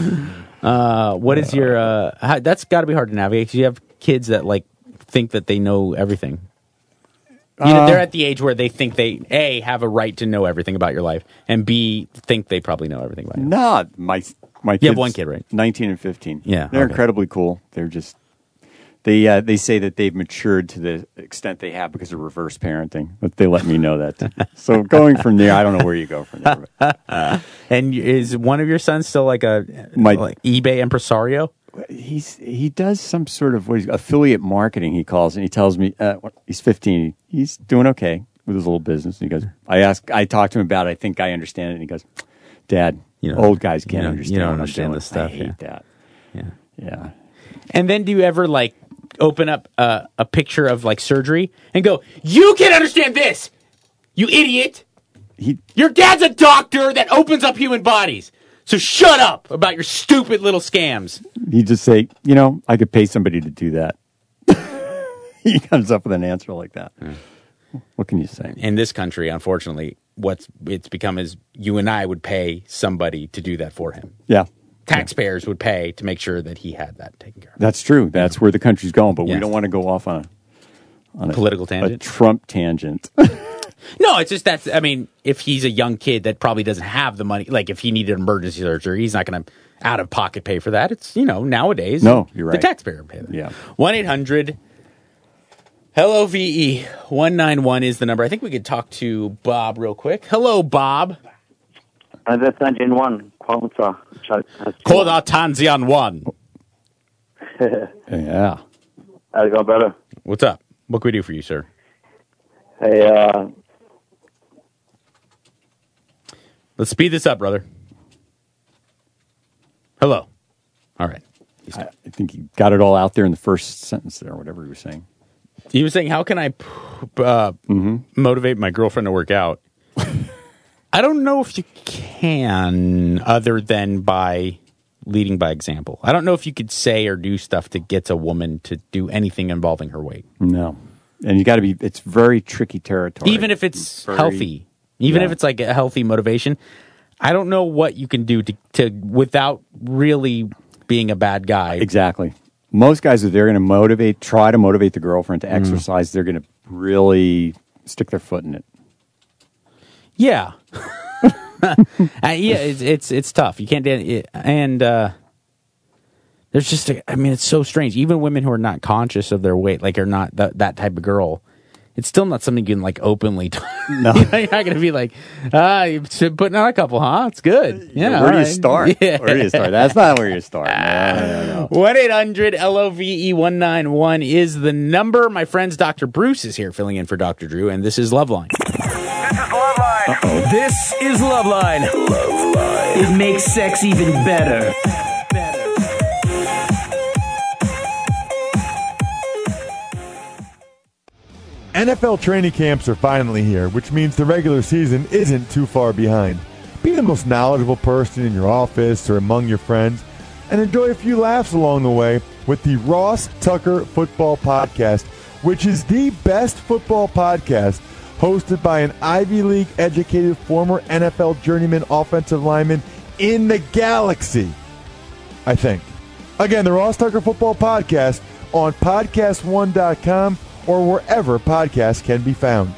Speaker 5: What is your... that's got to be hard to navigate, because you have kids that think that they know everything. They're at the age where they think they, A, have a right to know everything about your life, and B, think they probably know everything about you.
Speaker 7: No, my kids...
Speaker 5: You have one kid, right?
Speaker 7: 19 and 15.
Speaker 5: Yeah.
Speaker 7: They're incredibly cool. They're just... They say that they've matured to the extent they have because of reverse parenting, but they let me know that. So going from there, I don't know where you go from there.
Speaker 5: And is one of your sons still like eBay impresario?
Speaker 7: He does some sort of affiliate marketing, he calls it. And he tells me he's 15. He's doing okay with his little business. And he goes, I talked to him about it. I think I understand it. And he goes, Dad, old guys can't understand.
Speaker 5: You don't understand this stuff.
Speaker 7: I hate that. Yeah.
Speaker 5: And then do you ever open up a picture of surgery and go, you can understand this, you idiot. Your dad's a doctor that opens up human bodies. So shut up about your stupid little scams.
Speaker 7: You just say, I could pay somebody to do that. he comes up with an answer like that. What can you say?
Speaker 5: In this country, unfortunately, it's become is you and I would pay somebody to do that for him.
Speaker 7: Yeah.
Speaker 5: Taxpayers would pay to make sure that he had that taken care of.
Speaker 7: That's true. That's where the country's going, but we don't want to go off on a
Speaker 5: political tangent.
Speaker 7: A Trump tangent.
Speaker 5: No, it's just that, I mean, if he's a young kid that probably doesn't have the money, like if he needed emergency surgery, he's not going to out of pocket pay for that. It's, nowadays.
Speaker 7: No, you're right.
Speaker 5: The taxpayer would pay that.
Speaker 7: Yeah.
Speaker 5: 1-800-LOVE 191 is the number. I think we could talk to Bob real quick. Hello, Bob.
Speaker 1: That's Tangian 1.
Speaker 5: Koda Tanzian 1.
Speaker 7: Yeah.
Speaker 1: How's it going, brother?
Speaker 5: What's up? What can we do for you, sir?
Speaker 1: Hey,
Speaker 5: let's speed this up, brother. Hello. All right.
Speaker 7: I think he got it all out there in the first sentence there, whatever he was saying.
Speaker 5: He was saying, how can I motivate my girlfriend to work out? I don't know if you can, other than by leading by example. I don't know if you could say or do stuff to get a woman to do anything involving her weight.
Speaker 7: No. And you got to be, it's very tricky territory.
Speaker 5: Even if it's healthy, if it's like a healthy motivation, I don't know what you can do to without really being a bad guy.
Speaker 7: Exactly. Most guys, if they're going to try to motivate the girlfriend to exercise, they're going to really stick their foot in it.
Speaker 5: Yeah. It's tough. You can't do it. And there's just, it's so strange. Even women who are not conscious of their weight, like are not that type of girl, it's still not something you can like openly talk.
Speaker 7: No.
Speaker 5: You're not going to be like, you're putting on a couple, huh? It's good. Yeah.
Speaker 7: Where do you start?
Speaker 5: Yeah.
Speaker 7: Where do you start? That's not where you start. No.
Speaker 5: 1-800-LOVE191 is the number. My friend's Dr. Bruce is here filling in for Dr. Drew, and this is Loveline.
Speaker 2: This is Loveline. It makes sex even better.
Speaker 22: NFL training camps are finally here, which means the regular season isn't too far behind. Be the most knowledgeable person in your office or among your friends, and enjoy a few laughs along the way with the Ross Tucker Football Podcast, which is the best football podcast hosted by an Ivy League-educated former NFL journeyman offensive lineman in the galaxy, I think. Again, the Ross Tucker Football Podcast on podcast1.com or wherever podcasts can be found.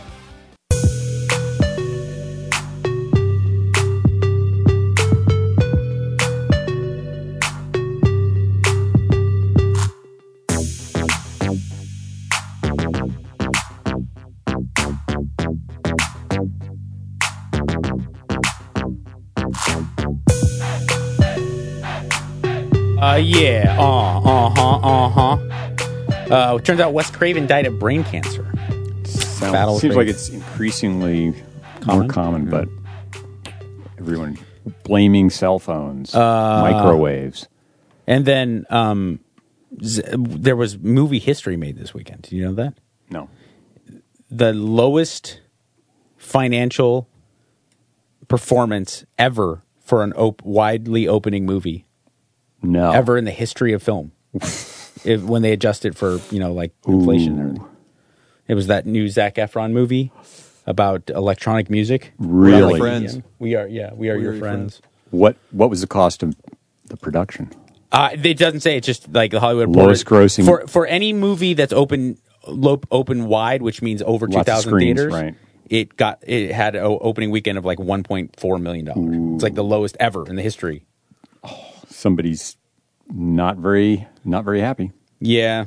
Speaker 5: It turns out Wes Craven died of brain cancer.
Speaker 7: Seems like it's increasingly more common, but everyone blaming cell phones, microwaves.
Speaker 5: And then there was movie history made this weekend. Do you know that?
Speaker 7: No.
Speaker 5: The lowest financial performance ever for an widely opening movie.
Speaker 7: No.
Speaker 5: Ever in the history of film. When they adjusted for, like inflation. It was that new Zac Efron movie about electronic music.
Speaker 7: Really?
Speaker 5: Friends. We are your friends.
Speaker 7: What was the cost of the production?
Speaker 5: It doesn't say. It's just like the Hollywood
Speaker 7: lowest grossing
Speaker 5: for any movie that's open wide, which means over 2,000 theaters.
Speaker 7: Right.
Speaker 5: It had an opening weekend of like $1.4 million. It's like the lowest ever in the history.
Speaker 7: Somebody's not very happy.
Speaker 5: Yeah.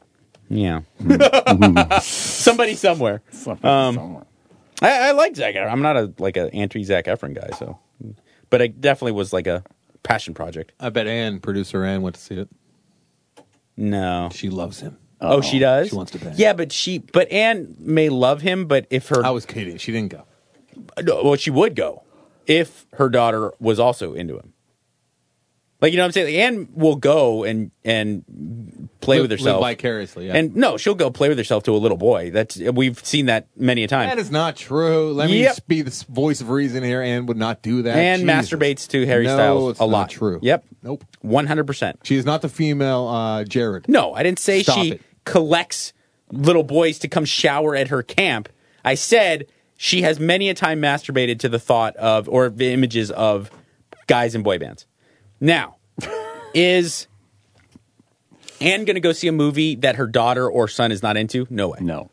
Speaker 5: Somebody somewhere. I like Zac Efron. I'm not an anti-Zac Efron guy, so, but it definitely was like a passion project.
Speaker 8: I bet producer Ann went to see it.
Speaker 5: No,
Speaker 8: she loves him.
Speaker 5: Oh, she does?
Speaker 8: She wants to bang.
Speaker 5: Yeah, but Ann may love him, but if her...
Speaker 8: I was kidding. She didn't go.
Speaker 5: Well, she would go if her daughter was also into him. Like, you know what I'm saying? Ann will go and play with herself.
Speaker 8: Live vicariously, yeah.
Speaker 5: And no, she'll go play with herself to a little boy. We've seen that many a time.
Speaker 8: That is not true. Let me be the voice of reason here. Ann would not do that.
Speaker 5: Ann masturbates to Harry Styles a lot.
Speaker 8: Not true.
Speaker 5: Yep.
Speaker 8: Nope.
Speaker 5: 100%.
Speaker 8: She is not the female Jared.
Speaker 5: No, I didn't say
Speaker 8: Stop it.
Speaker 5: collects little boys to come shower at her camp. I said she has many a time masturbated to the thought of, or the images of, guys in boy bands. Now, is Anne going to go see a movie that her daughter or son is not into? No way.
Speaker 7: No.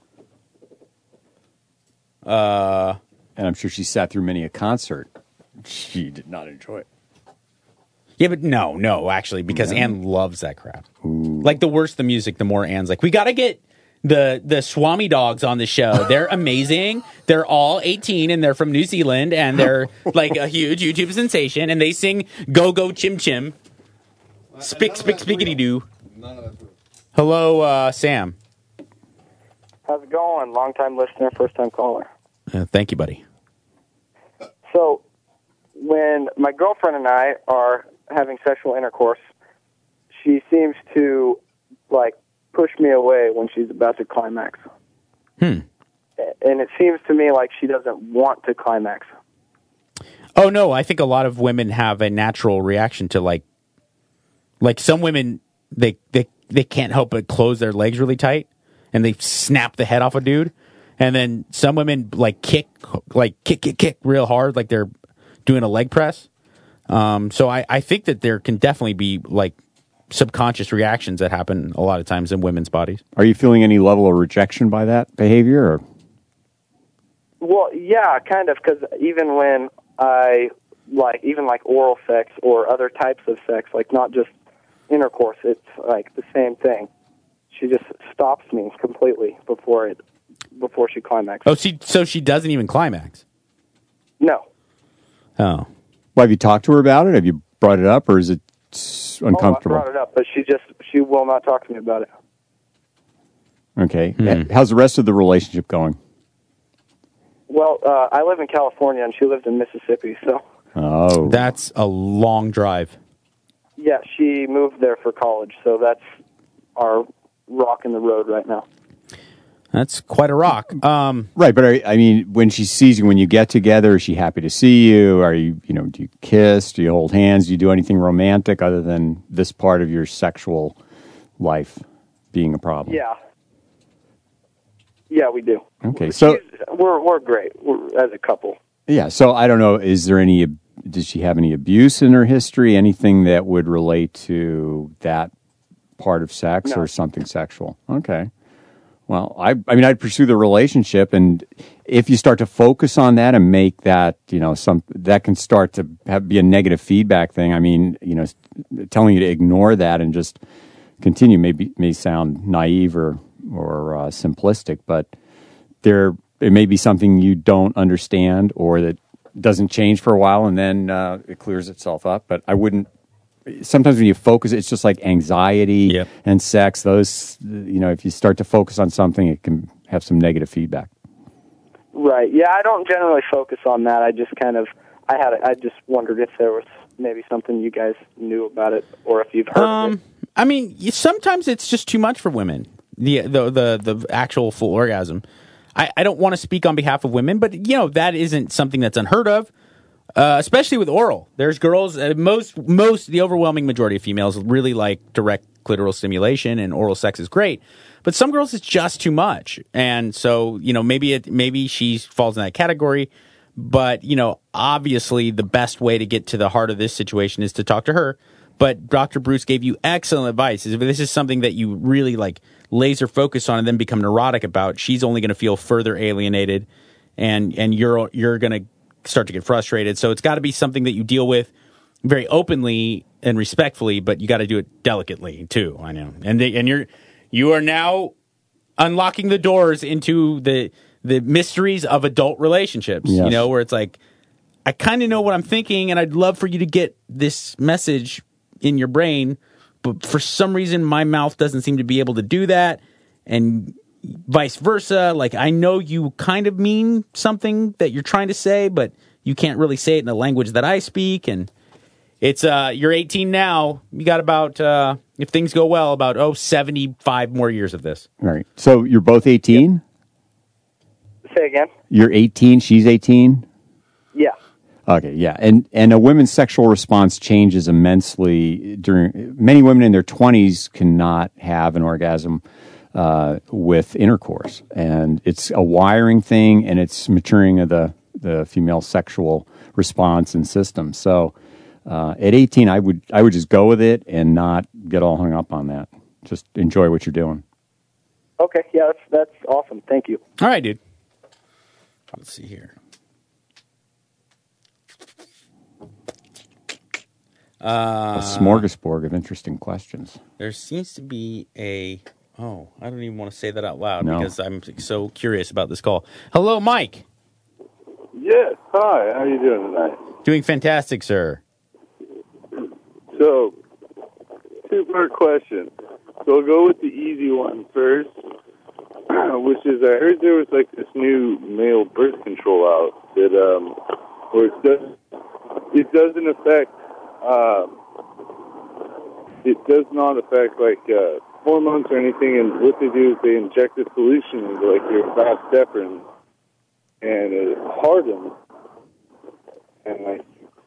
Speaker 7: And I'm sure she sat through many a concert. She did not enjoy it.
Speaker 5: Yeah, but no, actually, because Anne loves that crap.
Speaker 7: Ooh.
Speaker 5: Like, the worse the music, the more Anne's like, we got to get the Swami Dogs on the show. They're amazing. They're all 18, and they're from New Zealand, and they're, like, a huge YouTube sensation, and they sing Go Go Chim Chim. Spickety-doo. Hello, Sam.
Speaker 3: How's it going? Long-time listener, first-time caller.
Speaker 5: Thank you, buddy.
Speaker 3: So, when my girlfriend and I are having sexual intercourse, she seems to, like, push me away when she's about to climax. And it seems to me like she doesn't want to climax.
Speaker 5: Oh, no, I think a lot of women have a natural reaction to, like some women, they can't help but close their legs really tight, and they snap the head off a dude. And then some women kick real hard, like they're doing a leg press. So I think that there can definitely be like subconscious reactions that happen a lot of times in women's bodies.
Speaker 7: Are you feeling any level of rejection by that behavior? Or?
Speaker 3: Well, yeah, kind of, because even when I even oral sex or other types of sex, like not just intercourse, it's like the same thing. She just stops me completely before she climaxes.
Speaker 5: Oh, so she doesn't even climax?
Speaker 3: No.
Speaker 7: Oh. Well, have you talked to her about it? Have you brought it up, or is it uncomfortable?
Speaker 3: I brought it up, but she will not talk to me about it.
Speaker 7: Okay. How's the rest of the relationship going?
Speaker 3: Well, I live in California, and she lives in Mississippi, so...
Speaker 7: Oh.
Speaker 5: That's a long drive.
Speaker 3: Yeah, she moved there for college, so that's our rock in the road right now.
Speaker 5: That's quite a rock.
Speaker 7: Right, but I mean, when she sees you, when you get together, is she happy to see you? Are you, do you kiss? Do you hold hands? Do you do anything romantic other than this part of your sexual life being a problem?
Speaker 3: Yeah, we do.
Speaker 7: Okay, so
Speaker 3: we're great as a couple.
Speaker 7: Yeah, so I don't know, does she have any abuse in her history? Anything that would relate to that part of sex or something sexual? Okay. Well, I mean, I'd pursue the relationship, and if you start to focus on that and make that, that can start to be a negative feedback thing. I mean, telling you to ignore that and just continue may sound naive or simplistic, but it may be something you don't understand or that doesn't change for a while, and then it clears itself up. But I wouldn't. Sometimes when you focus, it's just like anxiety and sex. Those, if you start to focus on something, it can have some negative feedback.
Speaker 3: Right. Yeah, I don't generally focus on that. I just I just wondered if there was maybe something you guys knew about it, or if you've heard of it.
Speaker 5: I mean, sometimes it's just too much for women. The actual full orgasm. I don't want to speak on behalf of women, but that isn't something that's unheard of. Especially with oral. There's girls, the overwhelming majority of females really like direct clitoral stimulation, and oral sex is great. But some girls, it's just too much. And so, maybe she falls in that category. But, obviously the best way to get to the heart of this situation is to talk to her. But Dr. Bruce gave you excellent advice. If this is something that you really laser focus on and then become neurotic about, she's only going to feel further alienated, and you're going to start to get frustrated. So it's got to be something that you deal with very openly and respectfully, but you got to do it delicately too. I know, and you are now unlocking the doors into the mysteries of adult relationships.
Speaker 7: Yes.
Speaker 5: Where it's like, I kind of know what I'm thinking, and I'd love for you to get this message in your brain, but for some reason my mouth doesn't seem to be able to do that, and vice versa. Like, I know you kind of mean something that you're trying to say, but you can't really say it in the language that I speak. And it's you're 18 now. You got about, if things go well, about 75 more years of this.
Speaker 7: All right. So you're both 18?
Speaker 3: Say again?
Speaker 7: You're 18. She's 18.
Speaker 3: Yeah.
Speaker 7: Okay. Yeah. And a woman's sexual response changes immensely during. Many women in their 20s cannot have an orgasm with intercourse, and it's a wiring thing, and it's maturing of the female sexual response and system. So at 18, I would just go with it and not get all hung up on that. Just enjoy what you're doing.
Speaker 3: Okay, yeah, that's awesome. Thank you.
Speaker 5: All right, dude. Let's see here.
Speaker 7: A smorgasbord of interesting questions.
Speaker 5: There seems to be I don't even want to say that out loud
Speaker 7: No.
Speaker 5: because I'm so curious about this call. Hello, Mike.
Speaker 10: Yes, hi. How are you doing tonight?
Speaker 5: Doing fantastic, sir.
Speaker 10: So, two-part question. So I'll go with the easy one first, which is I heard there was like this new male birth control out that where it doesn't affect it does not affect like hormones or anything, and what they do is they inject a solution into like your vas deferens, and it hardens, and like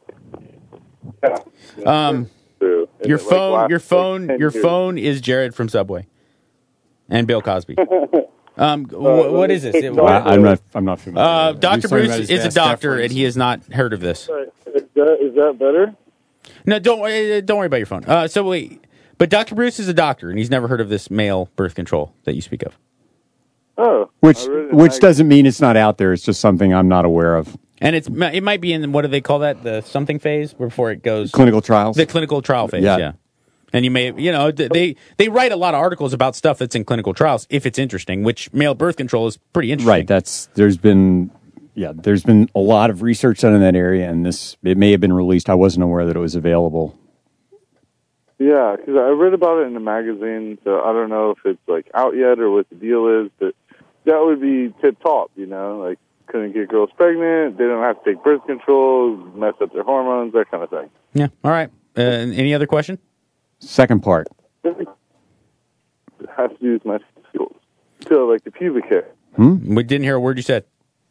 Speaker 10: through. And
Speaker 5: Your
Speaker 10: it, like,
Speaker 5: phone,
Speaker 10: lasts,
Speaker 5: your
Speaker 10: like,
Speaker 5: phone,
Speaker 10: 10
Speaker 5: your
Speaker 10: years.
Speaker 5: phone is Jared from Subway, and Bill Cosby. What is this?
Speaker 7: I'm not familiar.
Speaker 5: Dr. Bruce is a doctor, and he has not heard of this.
Speaker 10: Is that better?
Speaker 5: No, don't worry about your phone. So wait, but Dr. Bruce is a doctor, and he's never heard of this male birth control that you speak of.
Speaker 10: Oh,
Speaker 7: Which doesn't mean it's not out there. It's just something I'm not aware of.
Speaker 5: And it might be in, what do they call that? The something phase before it goes
Speaker 7: Clinical trials.
Speaker 5: The clinical trial phase. Yeah. And you may, they write a lot of articles about stuff that's in clinical trials if it's interesting. Which male birth control is pretty interesting.
Speaker 7: Right. There's been a lot of research done in that area, and it may have been released. I wasn't aware that it was available.
Speaker 10: Yeah, because I read about it in a magazine, so I don't know if it's like out yet or what the deal is, but that would be tip top, like couldn't get girls pregnant, they don't have to take birth control, mess up their hormones, that kind of thing.
Speaker 5: Yeah. All right. Any other question?
Speaker 7: Second part.
Speaker 10: It has to do with my skills. So, like the pubic hair.
Speaker 5: We didn't hear a word you said.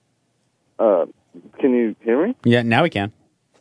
Speaker 10: Can you hear me?
Speaker 5: Yeah, now we can.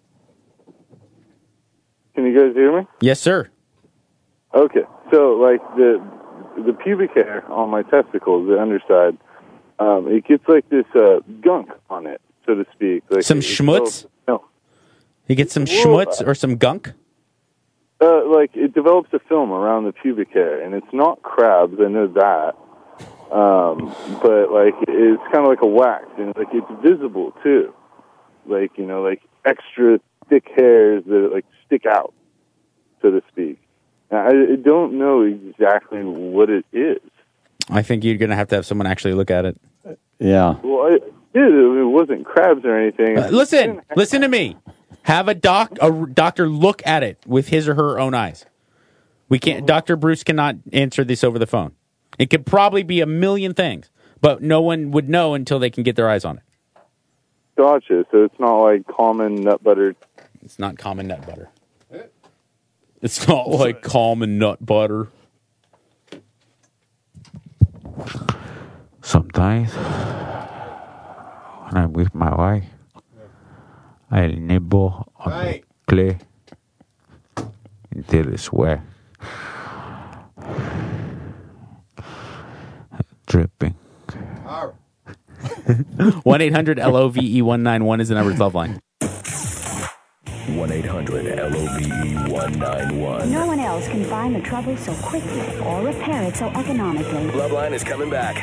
Speaker 10: Can you guys hear me?
Speaker 5: Yes, sir.
Speaker 10: Okay, so like the pubic hair on my testicles, the underside, it gets like this gunk on it, so to speak. Like
Speaker 5: Some schmutz?
Speaker 10: No.
Speaker 5: You get some schmutz or some gunk?
Speaker 10: Like it develops a film around the pubic hair, and it's not crabs. I know that, but like it's kind of like a wax, and like it's visible too. Like like extra thick hairs that like stick out, so to speak. Now, I don't know exactly what it is.
Speaker 5: I think you're going to have someone actually look at it.
Speaker 7: Yeah.
Speaker 10: Well, it wasn't crabs or anything.
Speaker 5: Listen to me. Have a doctor look at it with his or her own eyes. We can't. Dr. Bruce cannot answer this over the phone. It could probably be a million things, but no one would know until they can get their eyes on it.
Speaker 10: Gotcha. So it's not like common nut butter.
Speaker 5: It's not common nut butter. It's not like common nut butter.
Speaker 13: Sometimes, when I'm with my wife, I nibble on the clay until it's wet, dripping.
Speaker 5: 1-800-LOVE-191 is the number to Love Line.
Speaker 2: 1-800-LOVE-191.
Speaker 23: No one else can find the trouble so quickly or repair it so economically.
Speaker 2: Loveline is coming back.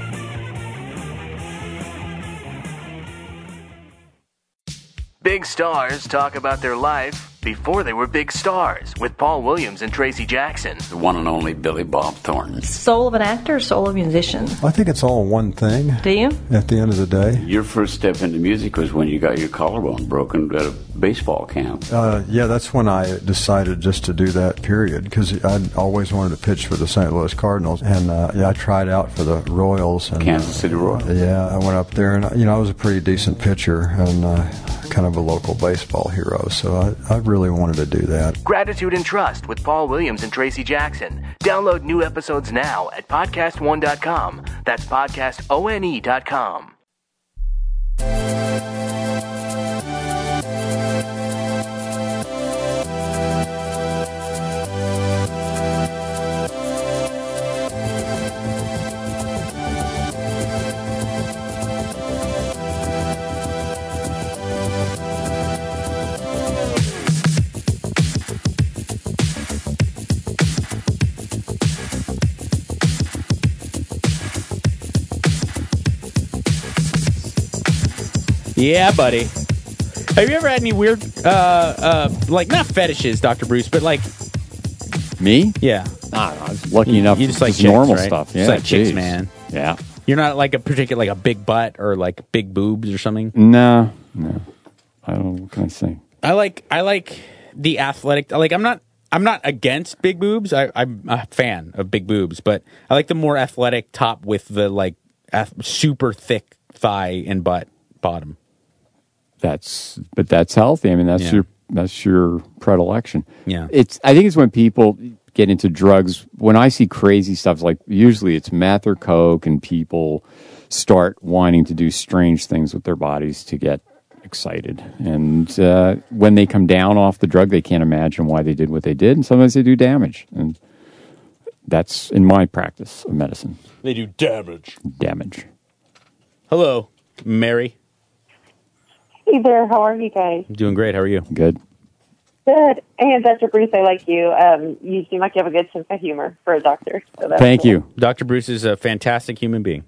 Speaker 24: Big stars talk about their life before they were big stars with Paul Williams and Tracy Jackson.
Speaker 25: The one and only Billy Bob Thornton.
Speaker 26: Soul of an actor, soul of a musician?
Speaker 27: I think it's all one thing.
Speaker 26: Do you?
Speaker 27: At the end of the day.
Speaker 25: Your first step into music was when you got your collarbone broken at a baseball camp.
Speaker 27: Yeah, that's when I decided just to do that, period, because I'd always wanted to pitch for the St. Louis Cardinals, and I tried out for the Royals. And,
Speaker 25: Kansas City Royals.
Speaker 27: Yeah, I went up there, and I was a pretty decent pitcher and kind of a local baseball hero, so I really wanted to do that.
Speaker 24: Gratitude and Trust with Paul Williams and Tracy Jackson. Download new episodes now at podcastone.com. That's podcastone.com.
Speaker 5: Yeah, buddy. Have you ever had any weird, like, not fetishes, Dr. Bruce, but like...
Speaker 7: Me?
Speaker 5: Yeah.
Speaker 7: I don't know. I was lucky enough.
Speaker 5: You just like
Speaker 7: just
Speaker 5: chicks,
Speaker 7: normal
Speaker 5: right?
Speaker 7: stuff. Yeah,
Speaker 5: Just like chicks,
Speaker 7: geez.
Speaker 5: man.
Speaker 7: Yeah.
Speaker 5: You're not like a particular, like a big butt or like big boobs or something?
Speaker 7: No. I don't know. What can I say?
Speaker 5: I like the athletic, like, I'm not against big boobs. I'm a fan of big boobs, but I like the more athletic top with the, like, super thick thigh and butt bottom.
Speaker 7: That's healthy. I mean, that's your predilection.
Speaker 5: Yeah.
Speaker 7: I think it's when people get into drugs. When I see crazy stuff, like usually it's meth or coke, and people start wanting to do strange things with their bodies to get excited. And when they come down off the drug, they can't imagine why they did what they did, and sometimes they do damage. And that's in my practice of medicine.
Speaker 5: They do damage.
Speaker 7: Hello,
Speaker 5: Mary.
Speaker 9: Hey there, how are you guys?
Speaker 5: Doing great. How are you?
Speaker 7: Good.
Speaker 9: Good. And Dr. Bruce, I like you. You seem like you have a good sense of humor for a doctor. So that's
Speaker 5: Thank
Speaker 9: cool.
Speaker 5: you. Dr. Bruce is a fantastic human being.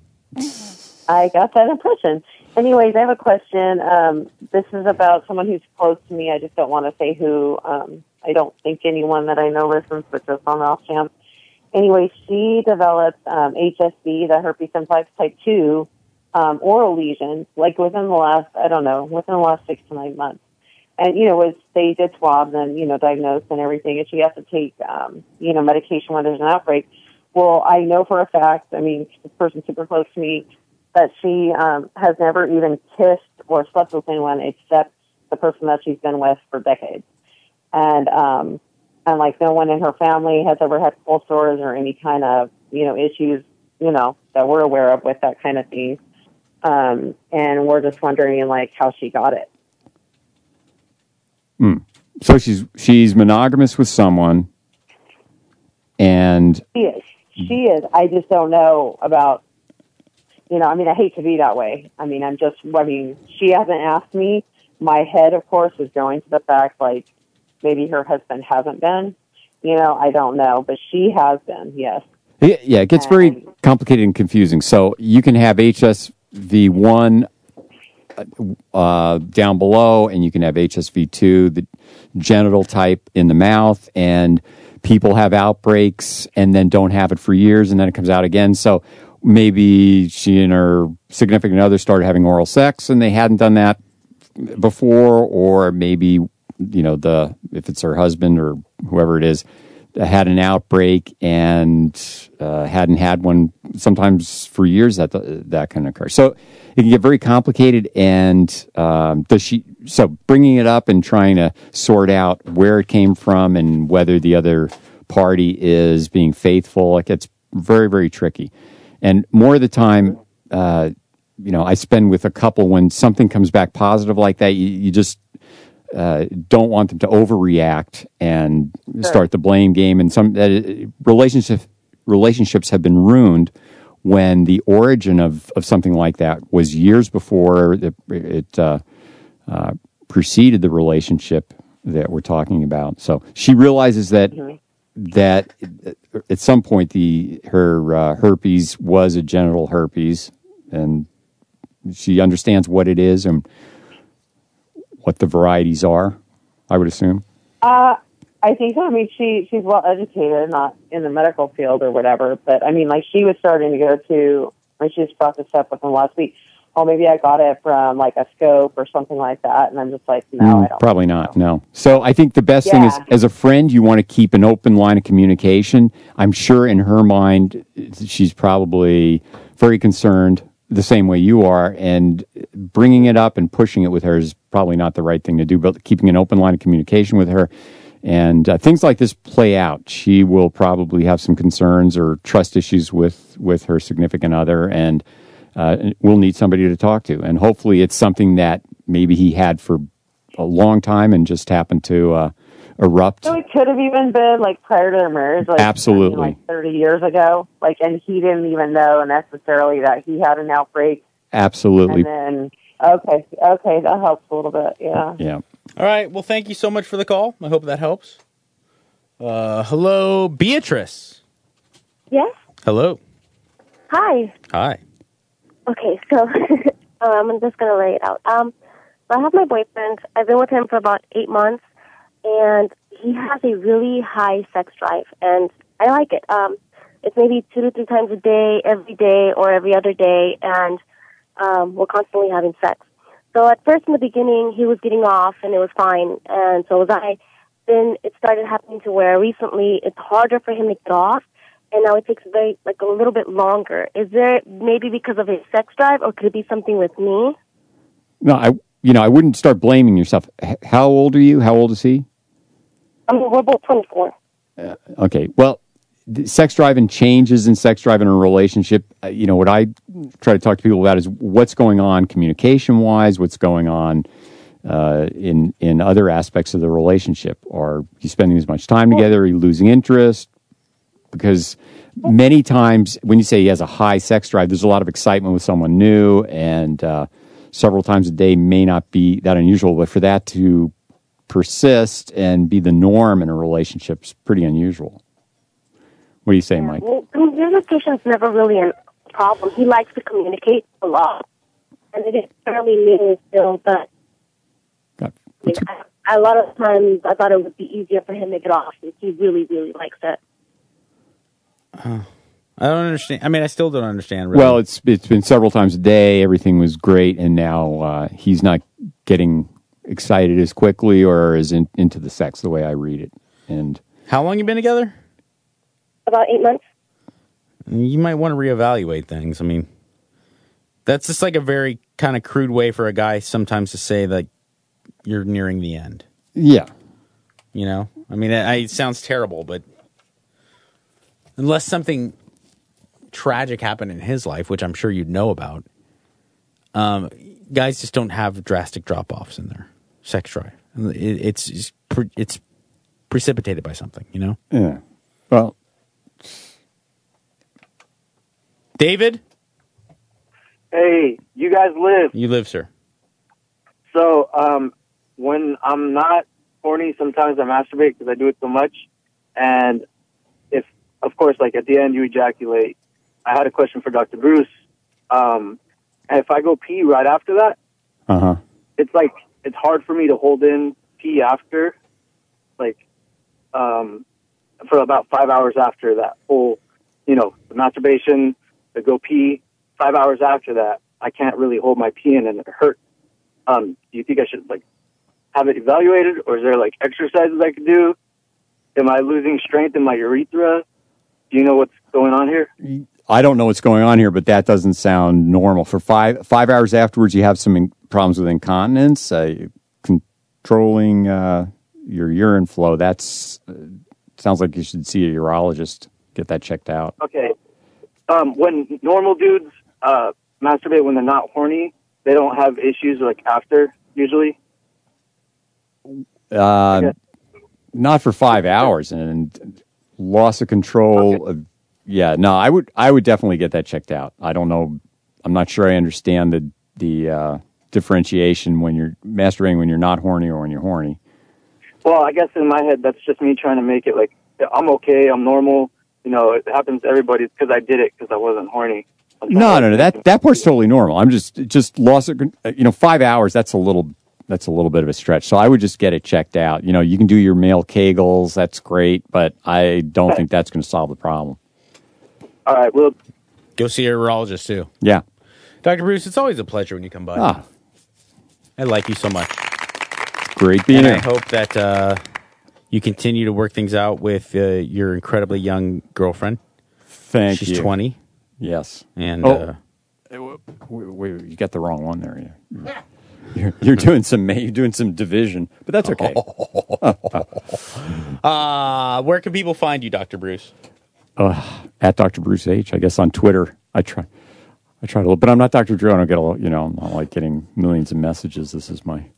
Speaker 9: I got that impression. Anyways, I have a question. This is about someone who's close to me. I just don't want to say who. I don't think anyone that I know listens, but just on the off chance. Anyway, she developed HSV, the herpes simplex type 2, oral lesions, like within the last 6 to 9 months. And, they did swabs and, diagnosed and everything, and she has to take, medication when there's an outbreak. Well, I know for a fact, this person's super close to me, that she has never even kissed or slept with anyone except the person that she's been with for decades. And like no one in her family has ever had cold sores or any kind of, issues, that we're aware of with that kind of thing. And we're just wondering, like, how she got it.
Speaker 7: So she's monogamous with someone, and
Speaker 9: She is. I just don't know about, I hate to be that way. She hasn't asked me. My head, of course, is going to the fact, like, maybe her husband hasn't been. I don't know, but she has been, yes.
Speaker 7: Yeah, it gets very complicated and confusing. So you can have HSV1 down below, and you can have HSV2, the genital type in the mouth, and people have outbreaks and then don't have it for years, and then it comes out again. So maybe she and her significant other started having oral sex, and they hadn't done that before, or maybe, if it's her husband or whoever it is, had an outbreak and hadn't had one sometimes for years, that can occur. So it can get very complicated, and so bringing it up and trying to sort out where it came from and whether the other party is being faithful, it gets very, very tricky. And more of the time, I spend with a couple when something comes back positive like that, you just don't want them to overreact and start the blame game. And some relationships have been ruined when the origin of something like that was years before it preceded the relationship that we're talking about. So she realizes that at some point her herpes was a genital herpes, and she understands what it is and what the varieties are, I would assume.
Speaker 9: I think so. She's well educated, not in the medical field or whatever, but she was starting to go to, she just brought this up with them last week. Oh, maybe I got it from like a scope or something like that. And I'm just like, no, I don't.
Speaker 7: Probably not, no. So I think the best thing is, as a friend, you want to keep an open line of communication. I'm sure in her mind, she's probably very concerned the same way you are, and bringing it up and pushing it with her is probably not the right thing to do, but keeping an open line of communication with her. And things like this play out. She will probably have some concerns or trust issues with her significant other, and we'll need somebody to talk to. And hopefully it's something that maybe he had for a long time and just happened to erupt.
Speaker 9: So it could have even been like prior to their marriage, like
Speaker 7: absolutely,
Speaker 9: like 30 years ago, and he didn't even know necessarily that he had an outbreak.
Speaker 7: Absolutely.
Speaker 9: And then okay, that helps a little bit. Yeah.
Speaker 5: All right. Well, thank you so much for the call. I hope that helps. Hello, Beatrice.
Speaker 18: Yes.
Speaker 5: Hello.
Speaker 18: Hi.
Speaker 5: Hi.
Speaker 18: Okay, so I'm just going to lay it out. So I have my boyfriend. I've been with him for about 8 months, and he has a really high sex drive, and I like it. It's maybe 2 to 3 times a day, every day, or every other day, and we're constantly having sex. So at first in the beginning, he was getting off, and it was fine, and so was I. Then it started happening to where recently it's harder for him to get off, and now it takes a little bit longer. Is there maybe because of his sex drive, or could it be something with me?
Speaker 7: No, I wouldn't start blaming yourself. How old are you? How old is he?
Speaker 18: We're both 24.
Speaker 7: Okay, well, sex drive and changes in sex drive in a relationship, what I try to talk to people about is what's going on communication-wise, what's going on in other aspects of the relationship. Are you spending as much time together? Are you losing interest? Because many times when you say he has a high sex drive, there's a lot of excitement with someone new, and several times a day may not be that unusual, but for that to persist and be the norm in a relationship is pretty unusual. What do you say, Mike?
Speaker 18: Well, communication is never really a problem. He likes to communicate a lot, and it is fairly new still, but a lot of times I thought it would be easier for him to get off, and he really, really likes it.
Speaker 5: I don't understand. I mean, I still don't understand. Really.
Speaker 7: Well, it's been several times a day. Everything was great, and now he's not getting excited as quickly or as into the sex the way I read it. And
Speaker 5: how long you been together?
Speaker 18: About 8 months.
Speaker 5: You might want to reevaluate things. I mean, that's just like a very kind of crude way for a guy sometimes to say that you're nearing the end.
Speaker 7: Yeah.
Speaker 5: I mean, it sounds terrible, but unless something tragic happened in his life, which I'm sure you'd know about, guys just don't have drastic drop-offs in their sex drive. It's precipitated by something,
Speaker 7: Yeah. Well,
Speaker 5: David?
Speaker 11: Hey, you guys live.
Speaker 5: You live, sir.
Speaker 11: So, when I'm not horny, sometimes I masturbate because I do it so much. And if, of course, like at the end you ejaculate, I had a question for Dr. Bruce. If I go pee right after that, it's like, it's hard for me to hold in pee after, for about 5 hours after that whole, the masturbation, the go pee. 5 hours after that, I can't really hold my pee in and it hurts. Do you think I should have it evaluated, or is there exercises I could do? Am I losing strength in my urethra? Do you know what's going on here?
Speaker 7: I don't know what's going on here, but that doesn't sound normal. For 5 hours afterwards, you have some problems with incontinence, controlling your urine flow. That's sounds like you should see a urologist. Get that checked out.
Speaker 11: Okay. When normal dudes masturbate when they're not horny, they don't have issues after usually.
Speaker 7: Not for 5 hours and loss of control. Okay. I would definitely get that checked out. I don't know. I'm not sure I understand the differentiation when you're masturbating when you're not horny or when you're horny.
Speaker 11: Well, I guess in my head, that's just me trying to make it I'm okay, I'm normal. It happens to everybody because I did it because I wasn't horny.
Speaker 7: No. That part's totally normal. I'm just loss of 5 hours. That's a little bit of a stretch. So I would just get it checked out. You can do your male Kegels. That's great, but I don't think that's going to solve the problem.
Speaker 11: All right, well,
Speaker 5: go see a urologist too.
Speaker 7: Yeah,
Speaker 5: Dr. Bruce, it's always a pleasure when you come by. I like you so much.
Speaker 7: Great being here.
Speaker 5: I hope that you continue to work things out with your incredibly young girlfriend.
Speaker 7: Thank you.
Speaker 5: She's 20.
Speaker 7: Yes.
Speaker 5: And
Speaker 7: wait, you got the wrong one there. You're doing some division, but that's okay.
Speaker 5: Where can people find you, Dr. Bruce?
Speaker 7: At Dr. Bruce H, I guess on Twitter. I try to look, but I'm not Dr. Drew. I don't get I'm not getting millions of messages. This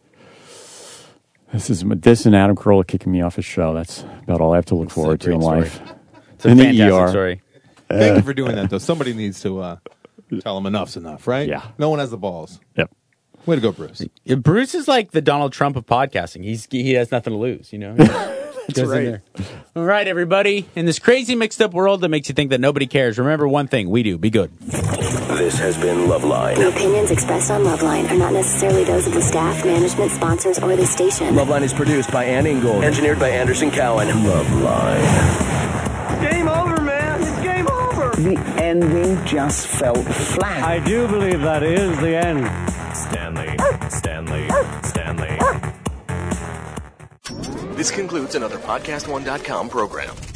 Speaker 7: and Adam Carolla kicking me off his show. That's about all I have to look forward to in life.
Speaker 5: It's a fantastic story.
Speaker 8: Thank you for doing that, though. Somebody needs to tell him enough's enough, right?
Speaker 7: Yeah.
Speaker 8: No one has the balls.
Speaker 7: Yep.
Speaker 8: Way to go, Bruce.
Speaker 5: Bruce is like the Donald Trump of podcasting. He has nothing to lose,
Speaker 7: That's right.
Speaker 5: All right, everybody. In this crazy mixed up world that makes you think that nobody cares, remember one thing. We do. Be good.
Speaker 2: This has been Loveline.
Speaker 12: The opinions expressed on Loveline are not necessarily those of the staff, management, sponsors, or the station.
Speaker 2: Loveline is produced by Ann Ingold. Engineered by Anderson Cowan. Loveline.
Speaker 14: Game over, man. It's game over. The ending just felt flat.
Speaker 15: I do believe that is the end.
Speaker 2: Stanley.
Speaker 24: This concludes another PodcastOne.com program.